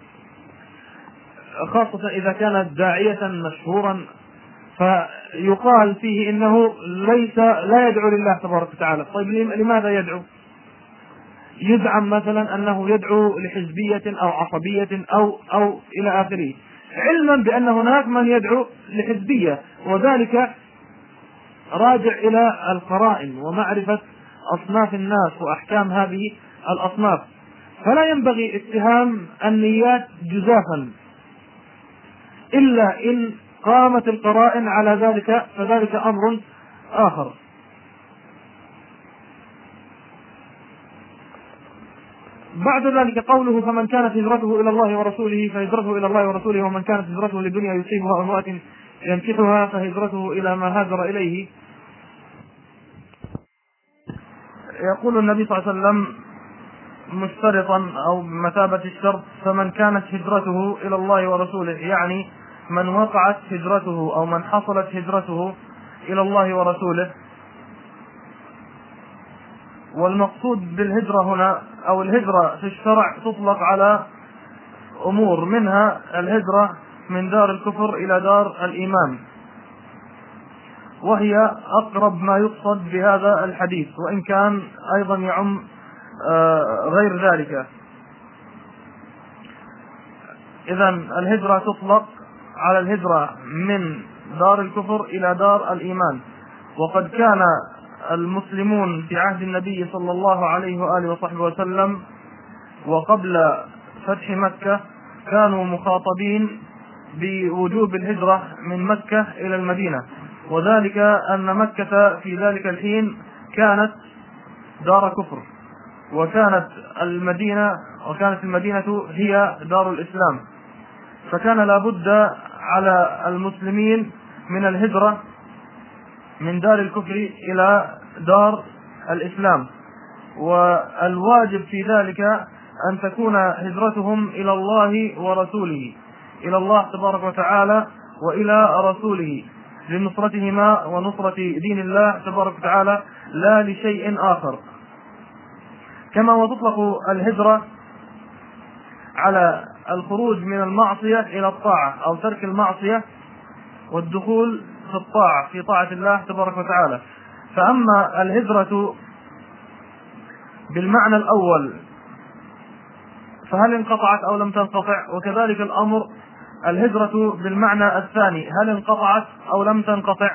خاصة إذا كانت داعية مشهورا فيقال فيه إنه ليس لا يدعو لله تبارك وتعالى. طيب لماذا يدعو؟ يزعم مثلا أنه يدعو لحزبية أو عصبية أو أو إلى آخره، علما بأن هناك من يدعو لحزبية، وذلك راجع إلى القرائن ومعرفة أصناف الناس وأحكام هذه الأصناف. فلا ينبغي اتهام النيات جزافا إلا إن قامت القرائن على ذلك، فذلك أمر آخر. بعد ذلك قوله فمن كانت هجرته إلى الله ورسوله فهجرته إلى الله ورسوله، ومن كانت هجرته لدنيا يصيبها أو امرأة ينكحها فهجرته إلى ما هاجر إليه. يقول النبي صلى الله عليه وسلم مشترطا أو بمثابة الشرط فمن كانت هجرته إلى الله ورسوله، يعني من وقعت هجرته أو من حصلت هجرته إلى الله ورسوله. والمقصود بالهجرة هنا أو الهجرة في الشرع تطلق على أمور، منها الهجرة من دار الكفر إلى دار الإيمان، وهي أقرب ما يقصد بهذا الحديث، وإن كان أيضا يعم غير ذلك. إذن الهجرة تطلق على الهجرة من دار الكفر إلى دار الإيمان. وقد كان المسلمون في عهد النبي صلى الله عليه وآله وصحبه وسلم وقبل فتح مكة كانوا مخاطبين بوجوب الهجرة من مكة إلى المدينة، وذلك أن مكة في ذلك الحين كانت دار كفر، وكانت المدينة وكانت المدينة هي دار الإسلام، فكان لابد على المسلمين من الهجرة من دار الكفر إلى دار الإسلام. والواجب في ذلك أن تكون هجرتهم إلى الله ورسوله، إلى الله تبارك وتعالى وإلى رسوله، لنصرتهما ونصرة دين الله تبارك وتعالى لا لشيء آخر. كما وتطلق الهجرة على الخروج من المعصية إلى الطاعة أو ترك المعصية والدخول في الطاعة في طاعة الله تبارك وتعالى. فأما الهجرة بالمعنى الأول فهل انقطعت أو لم تنقطع، وكذلك الأمر الهجرة بالمعنى الثاني هل انقطعت أو لم تنقطع.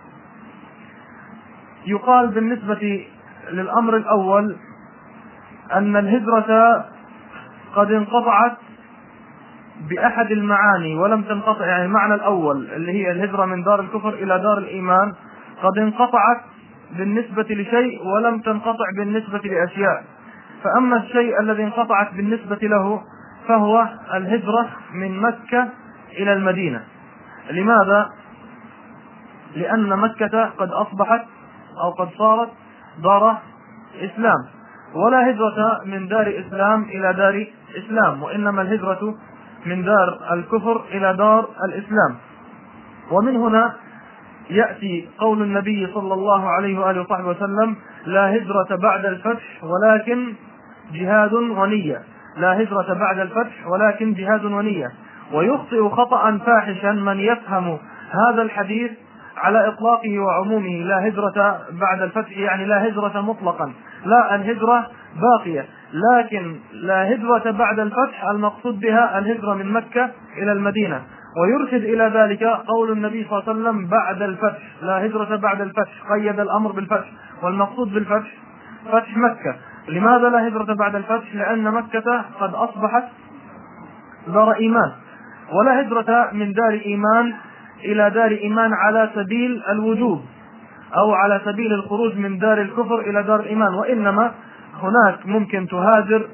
يقال بالنسبة للأمر الأول أن الهجرة قد انقطعت بأحد المعاني ولم تنقطع، يعني المعنى الأول اللي هي الهجرة من دار الكفر إلى دار الإيمان قد انقطعت بالنسبة لشيء ولم تنقطع بالنسبة لأشياء. فأما الشيء الذي انقطعت بالنسبة له فهو الهجرة من مكة إلى المدينة. لماذا؟ لأن مكة قد أصبحت أو قد صارت دار إسلام، ولا هجرة من دار إسلام إلى دار إسلام، وإنما الهجرة من دار الكفر إلى دار الإسلام. ومن هنا يأتي قول النبي صلى الله عليه وآله وصحبه وسلم لا هجرة بعد الفتح ولكن جهاد ونية، لا هجرة بعد الفتح ولكن جهاد ونية. ويخطئ خطأ فاحشا من يفهم هذا الحديث على إطلاقه وعمومه، لا هجرة بعد الفتح يعني لا هجرة مطلقا، لا، الهجرة باقية، لكن لا هجرة بعد الفتح المقصود بها الهجرة من مكة إلى المدينة. ويرشد إلى ذلك قول النبي صلى الله عليه وسلم بعد الفتح، لا هجرة بعد الفتح، قيد الأمر بالفتح، والمقصود بالفتح فتح مكة. لماذا لا هجرة بعد الفتح؟ لأن مكة قد أصبحت دار إيمان، ولا هجرة من دار إيمان إلى دار إيمان على سبيل الوجوب أو على سبيل الخروج من دار الكفر إلى دار الإيمان، وإنما هناك ممكن تهاجر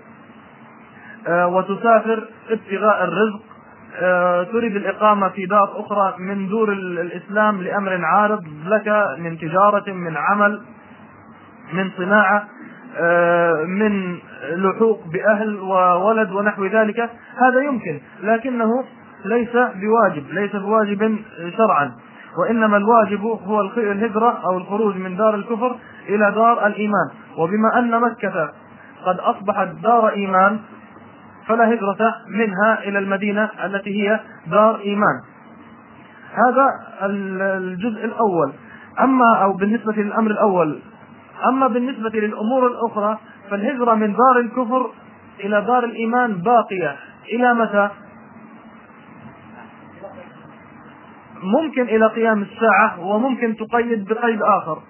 وتسافر ابتغاء الرزق، تريد الإقامة في دار أخرى من دور الإسلام لأمر عارض لك من تجارة، من عمل، من صناعة، من لحوق بأهل وولد ونحو ذلك، هذا يمكن، لكنه ليس بواجب، ليس بواجب شرعا، وإنما الواجب هو الهجرة أو الخروج من دار الكفر إلى دار الإيمان. وبما أن مكة قد أصبحت دار إيمان فلا هجرة منها إلى المدينة التي هي دار إيمان. هذا الجزء الأول. أما أو بالنسبة للأمر الأول. أما بالنسبة للأمور الأخرى فالهجرة من دار الكفر إلى دار الإيمان باقية إلى متى؟ ممكن إلى قيام الساعة، وممكن تقيد بقيد آخر،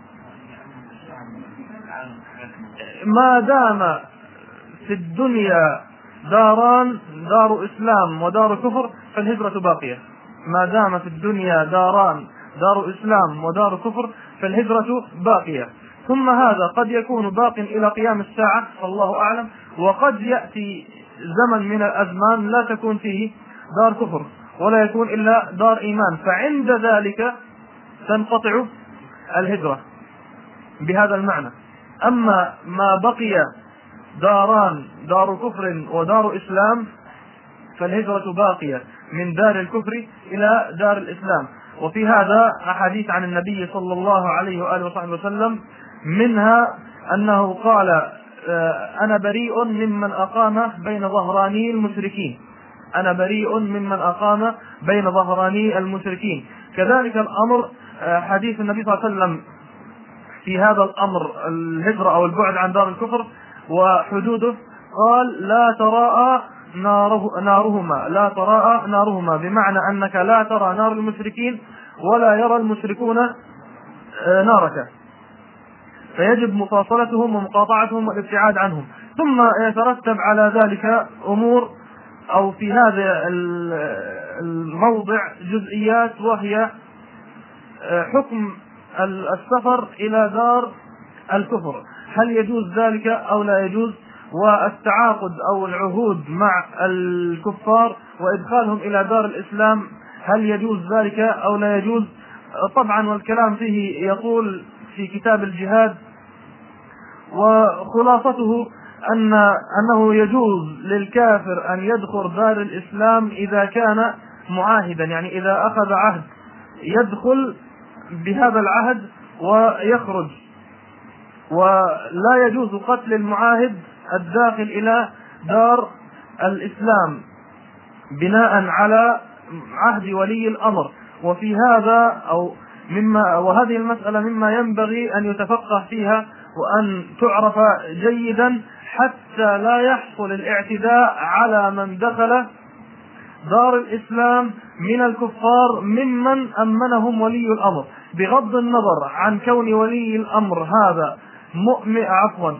ما دام في الدنيا داران، دار إسلام ودار كفر، فالهجرة باقية. ما دام في الدنيا داران، دار إسلام ودار كفر، فالهجرة باقية. ثم هذا قد يكون باق إلى قيام الساعة والله أعلم، وقد يأتي زمن من الأزمان لا تكون فيه دار كفر ولا يكون إلا دار إيمان، فعند ذلك تنقطع الهجرة بهذا المعنى. أما ما بقي داران، دار كفر ودار إسلام، فالهجرة باقية من دار الكفر إلى دار الإسلام. وفي هذا أحاديث عن النبي صلى الله عليه وآله وصحبه وسلم، منها أنه قال أنا بريء ممن أقام بين ظهراني المشركين، أنا بريء ممن أقام بين ظهراني المشركين. كذلك الأمر حديث النبي صلى الله عليه وسلم في هذا الأمر، الهجرة أو البعد عن دار الكفر وحدوده، قال لا تراءى ناره نارهما، لا تراءى نارهما، بمعنى أنك لا ترى نار المشركين ولا يرى المشركون نارك، فيجب مفاصلتهم ومقاطعتهم والابتعاد عنهم. ثم يترتب على ذلك أمور، أو في هذا الموضع جزئيات، وهي حكم السفر إلى دار الكفر، هل يجوز ذلك أو لا يجوز، والتعاقد أو العهود مع الكفار وإدخالهم إلى دار الإسلام هل يجوز ذلك أو لا يجوز. طبعا والكلام فيه يطول في كتاب الجهاد، وخلاصته أن أنه يجوز للكافر أن يدخل دار الإسلام إذا كان معاهدا، يعني إذا أخذ عهد يدخل بهذا العهد ويخرج، ولا يجوز قتل المعاهد الداخل إلى دار الإسلام بناء على عهد ولي الأمر. وفي هذا أو مما وهذه المسألة مما ينبغي أن يتفقه فيها وأن تعرف جيدا، حتى لا يحصل الاعتداء على من دخل دار الإسلام من الكفار ممن أمنهم ولي الأمر، بغض النظر عن كون ولي الأمر هذا مؤمن عفوا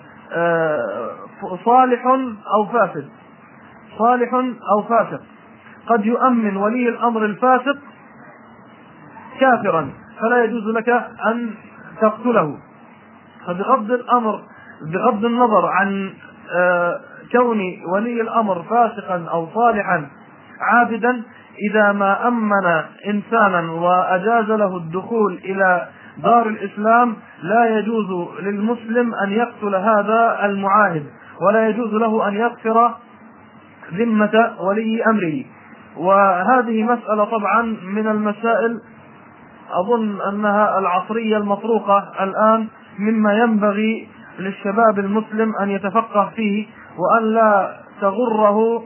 صالح أو فاسد، صالح أو فاسق. قد يؤمن ولي الأمر الفاسق كافرا فلا يجوز لك أن تقتله، فبغض الأمر بغض النظر عن كون ولي الأمر فاسقا أو صالحا عابدا، إذا ما أمن إنسانا وأجاز له الدخول إلى دار الإسلام لا يجوز للمسلم أن يقتل هذا المعاهد، ولا يجوز له أن يغفر ذمة ولي أمره. وهذه مسألة طبعا من المسائل أظن أنها العصرية المطروقة الآن، مما ينبغي للشباب المسلم أن يتفقه فيه، وأن لا تغره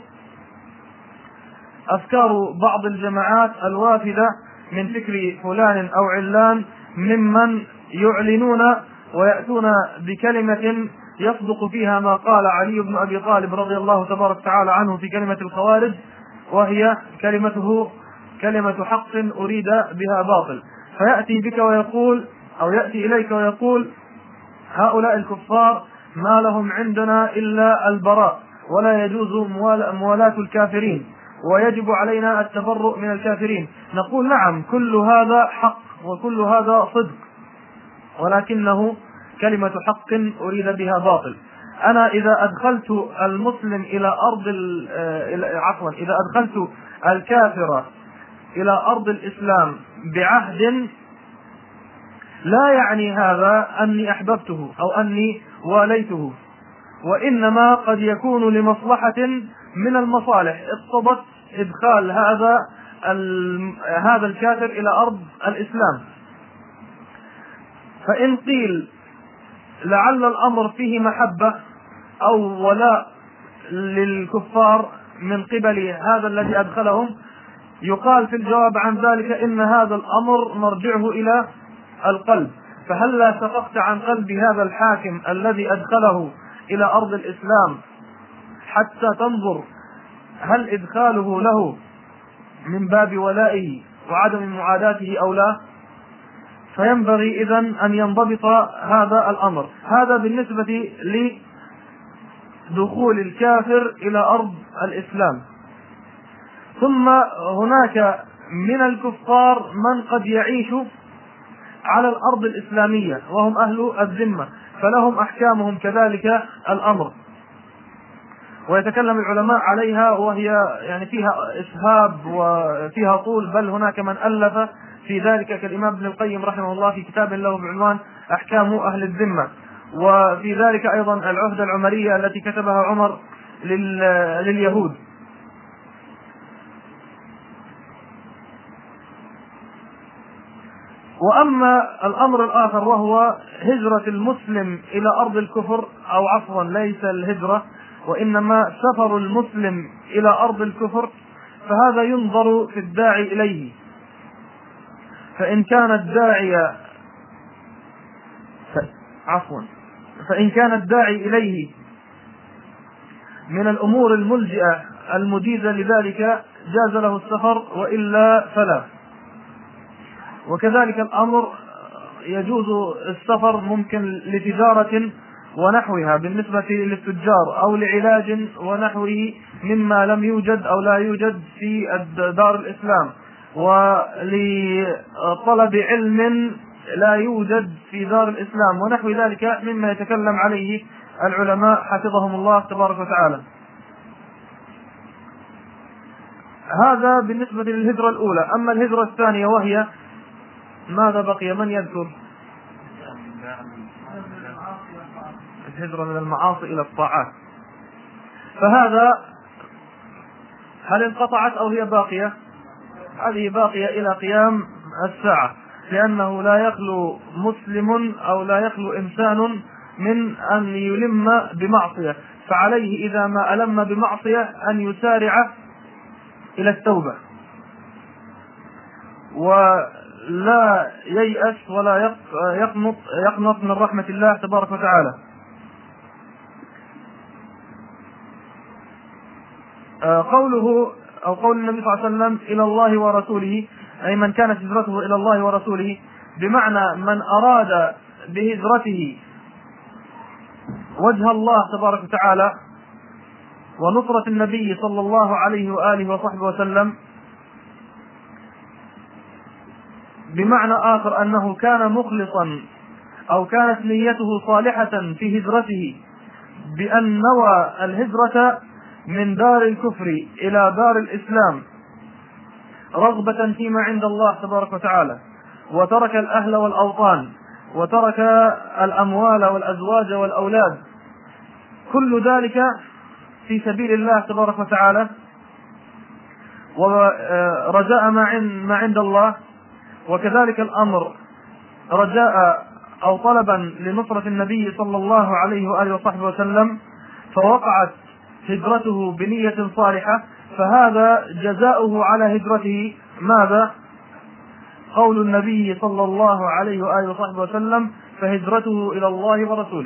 أفكار بعض الجماعات الوافدة من فكر فلان أو علان، ممن يعلنون ويأتون بكلمة يصدق فيها ما قال علي بن أبي طالب رضي الله تبارك وتعالى عنه في كلمة الخوارج، وهي كلمته كلمة حق أريد بها باطل، فيأتي بك ويقول أو يأتي إليك ويقول هؤلاء الكفار ما لهم عندنا إلا البراء، ولا يجوز موالاة الكافرين، ويجب علينا التبرؤ من الكافرين. نقول نعم، كل هذا حق وكل هذا صدق، ولكنه كلمة حق أريد بها باطل. أنا إذا أدخلت المسلم إلى أرض عفوا إذا أدخلت الكافر إلى أرض الإسلام بعهد، لا يعني هذا أني أحببته أو أني واليته، وإنما قد يكون لمصلحة من المصالح اقتضت إدخال هذا هذا الكافر إلى أرض الإسلام. فإن قيل لعل الأمر فيه محبة أو ولاء للكفار من قبل هذا الذي أدخلهم، يقال في الجواب عن ذلك إن هذا الأمر مرجعه إلى القلب. فهل لا شققت عن قلب هذا الحاكم الذي أدخله إلى أرض الإسلام حتى تنظر هل إدخاله له من باب ولائه وعدم معاداته أو لا؟ فينبغي إذن أن ينضبط هذا الأمر. هذا بالنسبة لدخول الكافر إلى أرض الإسلام. ثم هناك من الكفار من قد يعيش على الأرض الإسلامية وهم أهل الذمة، فلهم أحكامهم كذلك الأمر، ويتكلم العلماء عليها، وهي يعني فيها إسهاب وفيها طول، بل هناك من ألف في ذلك كالإمام ابن القيم رحمه الله في كتاب له بعنوان أحكام أهل الذمة. وفي ذلك أيضا العهدة العمرية التي كتبها عمر لليهود. وأما الأمر الآخر وهو هجرة المسلم إلى أرض الكفر، أو عفوا ليس الهجرة وإنما سفر المسلم إلى أرض الكفر، فهذا ينظر في الداعي إليه. فإن كان الداعي عفوا فإن كان الداعي إليه من الأمور الملجئة المجيزة لذلك جاز له السفر، وإلا فلا. وكذلك الأمر يجوز السفر ممكن لتجارة ونحوها بالنسبة للتجار، أو لعلاج ونحوه مما لم يوجد أو لا يوجد في دار الإسلام، ولطلب علم لا يوجد في دار الإسلام ونحو ذلك مما يتكلم عليه العلماء حفظهم الله تبارك وتعالى. هذا بالنسبة للهجرة الأولى. أما الهجرة الثانية وهي ماذا بقي؟ من يذكر؟ الهجرة من المعاصي إلى الطاعات. فهذا هل انقطعت أو هي باقية؟ هذه باقية إلى قيام الساعة، لأنه لا يخلو مسلم أو لا يخلو إنسان من أن يلم بمعصية، فعليه إذا ما ألم بمعصية أن يسارع إلى التوبة، ولا ييأس ولا يقنط يقنط من رحمة الله تبارك وتعالى. قوله أو قول النبي صلى الله عليه وسلم إلى الله ورسوله، أي من كانت هجرته إلى الله ورسوله، بمعنى من أراد بهجرته وجه الله تبارك وتعالى ونصرة النبي صلى الله عليه وآله وصحبه وسلم. بمعنى آخر أنه كان مخلصا أو كانت نيته صالحة في هجرته، بأن نوى الهجرة من دار الكفر إلى دار الإسلام رغبة فيما عند الله تبارك وتعالى، وترك الأهل والأوطان وترك الأموال والأزواج والأولاد، كل ذلك في سبيل الله تبارك وتعالى، ورجاء ما عند الله. وكذلك الأمر رجاء أو طلبا لنصرة النبي صلى الله عليه وآله وصحبه وسلم، فوقعت هجرته بنية صالحة، فهذا جزاؤه على هجرته ماذا؟ قول النبي صلى الله عليه وآله وصحبه وسلم فهجرته إلى الله ورسوله.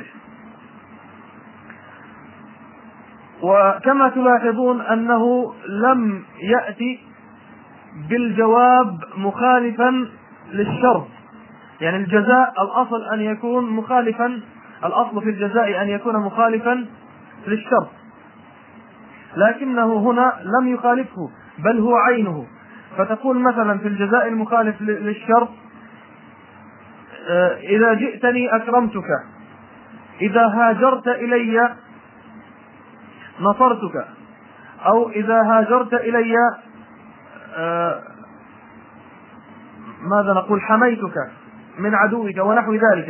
وكما تلاحظون أنه لم يأتي بالجواب مخالفا للشرط، يعني الجزاء الأصل أن يكون مخالفا، الأصل في الجزاء أن يكون مخالفا للشرط، لكنه هنا لم يخالفه بل هو عينه. فتقول مثلا في الجزاء المخالف للشرط: إذا جئتني أكرمتك، إذا هاجرت إلي نصرتك، أو إذا هاجرت إلي ماذا نقول حميتك من عدوك ونحو ذلك.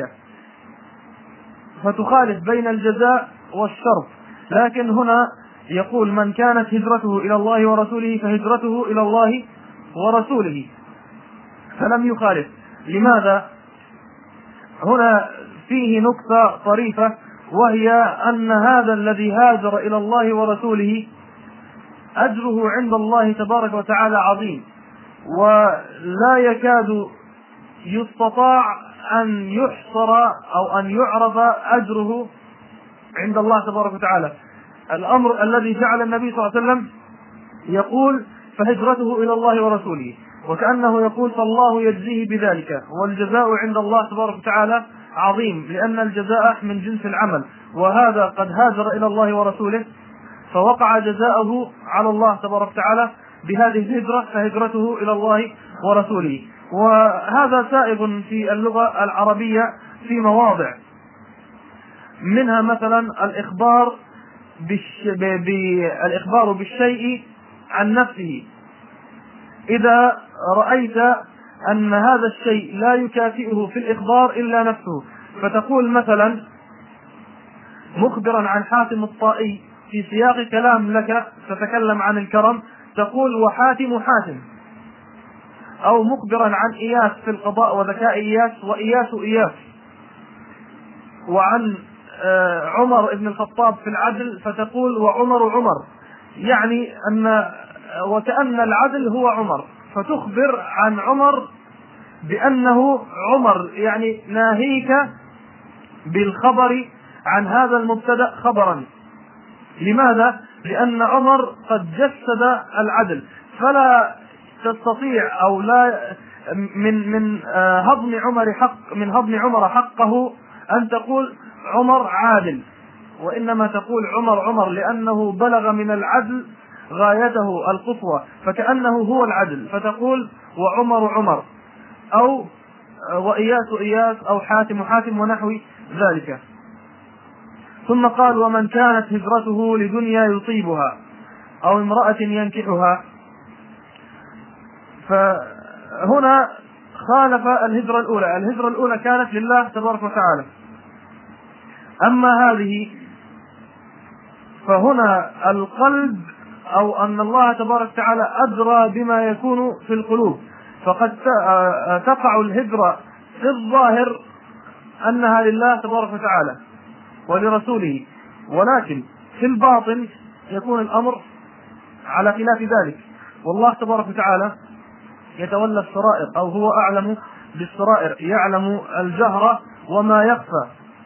فتخالف بين الجزاء والشرط. لكن هنا يقول: من كانت هجرته إلى الله ورسوله فهجرته إلى الله ورسوله، فلم يخالف. لماذا؟ هنا فيه نقطة طريفة، وهي أن هذا الذي هاجر إلى الله ورسوله أجره عند الله تبارك وتعالى عظيم، ولا يكاد يستطاع أن يحصر أو أن يعرف أجره عند الله تبارك وتعالى. الأمر الذي جعل النبي صلى الله عليه وسلم يقول: فهجرته إلى الله ورسوله، وكأنه يقول: فالله يجزيه بذلك، والجزاء عند الله تبارك وتعالى عظيم، لأن الجزاء من جنس العمل، وهذا قد هاجر إلى الله ورسوله فوقع جزاءه على الله تبارك وتعالى بهذه الهجرة، فهجرته إلى الله ورسوله. وهذا سائغ في اللغة العربية في مواضع، منها مثلا الإخبار بالش... بالإخبار بالشيء عن نفسه. إذا رأيت أن هذا الشيء لا يكافئه في الإخبار إلا نفسه، فتقول مثلا مخبرا عن حاتم الطائي في سياق كلام لك تتكلم عن الكرم، تقول: وحاتم حاتم. أو مخبرا عن إياس في القضاء وذكاء إياس، وإياس إياس. وعن عمر ابن الخطاب في العدل فتقول: وعمر عمر، يعني أن وكأن العدل هو عمر، فتخبر عن عمر بأنه عمر، يعني ناهيك بالخبر عن هذا المبتدأ خبرا. لماذا؟ لأن عمر قد جسد العدل، فلا تستطيع أو لا من من هضم عمر حق من هضم عمر حقه أن تقول عمر عادل، وإنما تقول عمر عمر لأنه بلغ من العدل غايته القصوى، فكأنه هو العدل، فتقول: وعمر عمر، أو وإياس إياس، أو حاتم حاتم، ونحو ذلك. ثم قال: ومن كانت هجرته لدنيا يصيبها أو امرأة ينكحها. فهنا خالف الهجرة الأولى. الهجرة الأولى كانت لله تبارك وتعالى. أما هذه فهنا القلب، أو أن الله تبارك وتعالى أدرى بما يكون في القلوب، فقد تقع الهجرة في الظاهر أنها لله تبارك وتعالى ولرسوله، ولكن في الباطن يكون الأمر على خلاف ذلك، والله تبارك وتعالى يتولى السرائر، أو هو أعلم بالسرائر، يعلم الجهر وما يخفى.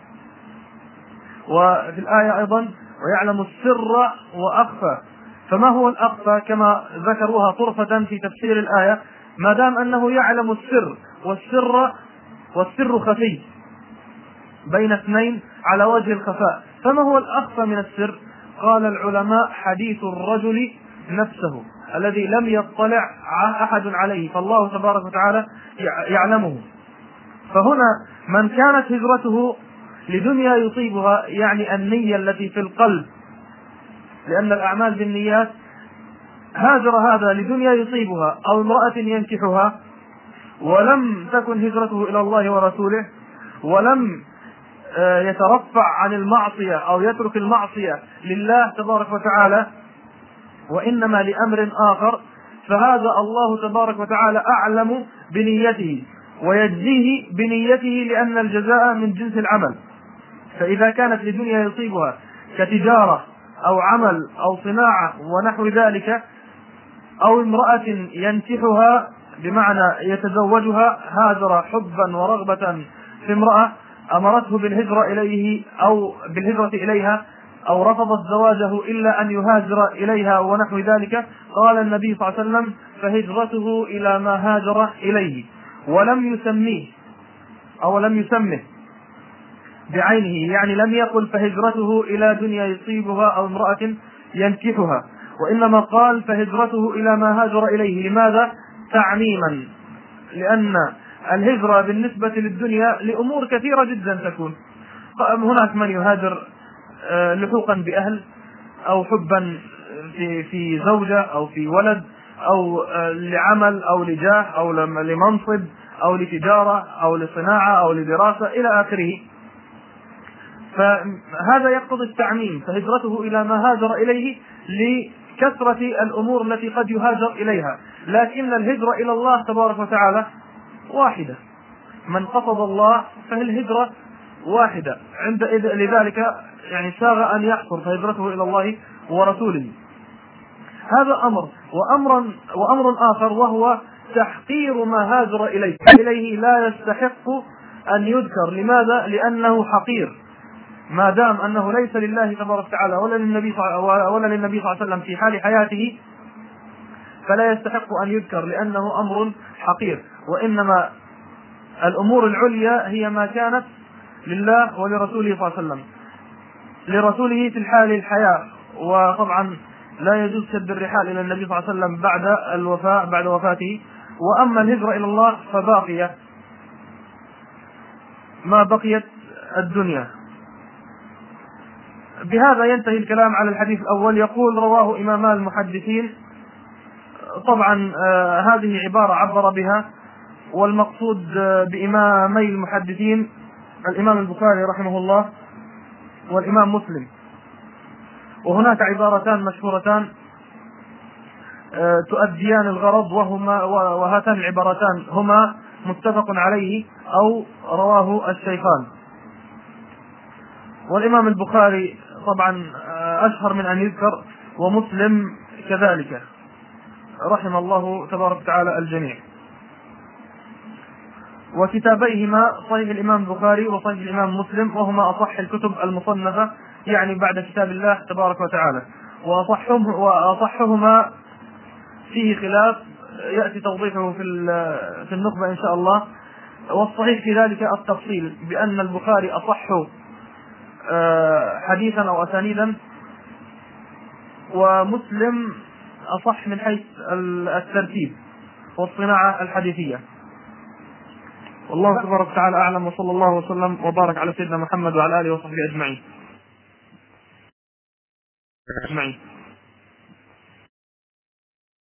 وفي الآية أيضا: ويعلم السر وأخفى. فما هو الأخفى كما ذكروها طرفة في تفسير الآية؟ ما دام أنه يعلم السر، والسر والسر خفي بين اثنين على وجه الخفاء، فما هو الأخفى من السر؟ قال العلماء: حديث الرجل نفسه الذي لم يطلع أحد عليه، فالله تبارك وتعالى يعلمه. فهنا من كانت هجرته لدنيا يصيبها، يعني النية التي في القلب، لأن الأعمال بالنيات، هاجر هذا لدنيا يصيبها أو امرأة ينكحها، ولم تكن هجرته إلى الله ورسوله، ولم يترفع عن المعصية أو يترك المعصية لله تبارك وتعالى، وإنما لأمر آخر، فهذا الله تبارك وتعالى أعلم بنيته ويجزيه بنيته، لأن الجزاء من جنس العمل. فإذا كانت لدنيا يصيبها كتجارة أو عمل أو صناعة ونحو ذلك، أو امرأة ينكحها بمعنى يتزوجها، هاجر حبا ورغبة في امرأة أمرته بالهجرة إليه أو بالهجرة إليها، أو رفضت زواجه إلا أن يهاجر إليها ونحو ذلك، قال النبي صلى الله عليه وسلم فهجرته إلى ما هاجر إليه، ولم يسميه أو لم يسمه بعينه، يعني لم يقل فهجرته إلى دنيا يصيبها أو امرأة ينكحها، وإنما قال فهجرته إلى ما هاجر إليه. لماذا؟ تعميما، لأن الهجرة بالنسبة للدنيا لأمور كثيرة جدا تكون. هناك من يهاجر لحوقا بأهل، أو حبا في في زوجة أو في ولد، أو لعمل أو لجاه أو لمنصب أو لتجارة أو لصناعة أو لدراسة إلى آخره. فهذا يقتضي التعميم، فهجرته إلى ما هاجر إليه لكثرة الأمور التي قد يهاجر إليها، لكن الهجرة إلى الله تبارك وتعالى واحدة. من قصد الله فالهجرة واحدة، عند لذلك يعني ساغ أن يحصر فهجرته إلى الله ورسوله. هذا أمر. وأمر وأمر آخر وهو تحقير ما هاجر إليه إليه لا يستحق أن يذكر. لماذا؟ لأنه حقير، ما دام أنه ليس لله تبارك وتعالى ولا للنبي ولا للنبي صلى الله عليه وسلم في حال حياته، فلا يستحق أن يذكر لأنه أمر حقير. وإنما الأمور العليا هي ما كانت لله ولرسوله صلى الله عليه وسلم، لرسوله في الحال الحياة، وطبعا لا يجوز شد الرحال إلى النبي صلى الله عليه وسلم بعد الوفاة بعد وفاته. وأما الهجرة إلى الله فباقية ما بقيت الدنيا. بهذا ينتهي الكلام على الحديث الأول. يقول رواه إماما المحدثين. طبعا آه هذه عبارة عبر بها، والمقصود آه بإمامي المحدثين الإمام البخاري رحمه الله والإمام مسلم. وهناك عبارتان مشهورتان آه تؤديان الغرض، وهما وهاتان العبارتان هما متفق عليه أو رواه الشيخان. والإمام البخاري طبعا أشهر من أن يذكر، ومسلم كذلك، رحم الله تبارك وتعالى الجميع. وكتابيهما صحيح الإمام البخاري وصحيح الإمام مسلم، وهما أصح الكتب المصنفة يعني بعد كتاب الله تبارك وتعالى. وأصحهم وأصحهما فيه خلاف يأتي توضيحه في في النخبة إن شاء الله. والصحيح في ذلك التفصيل بأن البخاري أصح حديثا أو أسانيدا، ومسلم أصح من حيث الترتيب والصناعة الحديثية. والله تبارك وتعالى أعلم، وصلى الله وسلم وبارك على سيدنا محمد وعلى آله وصحبه أجمعين.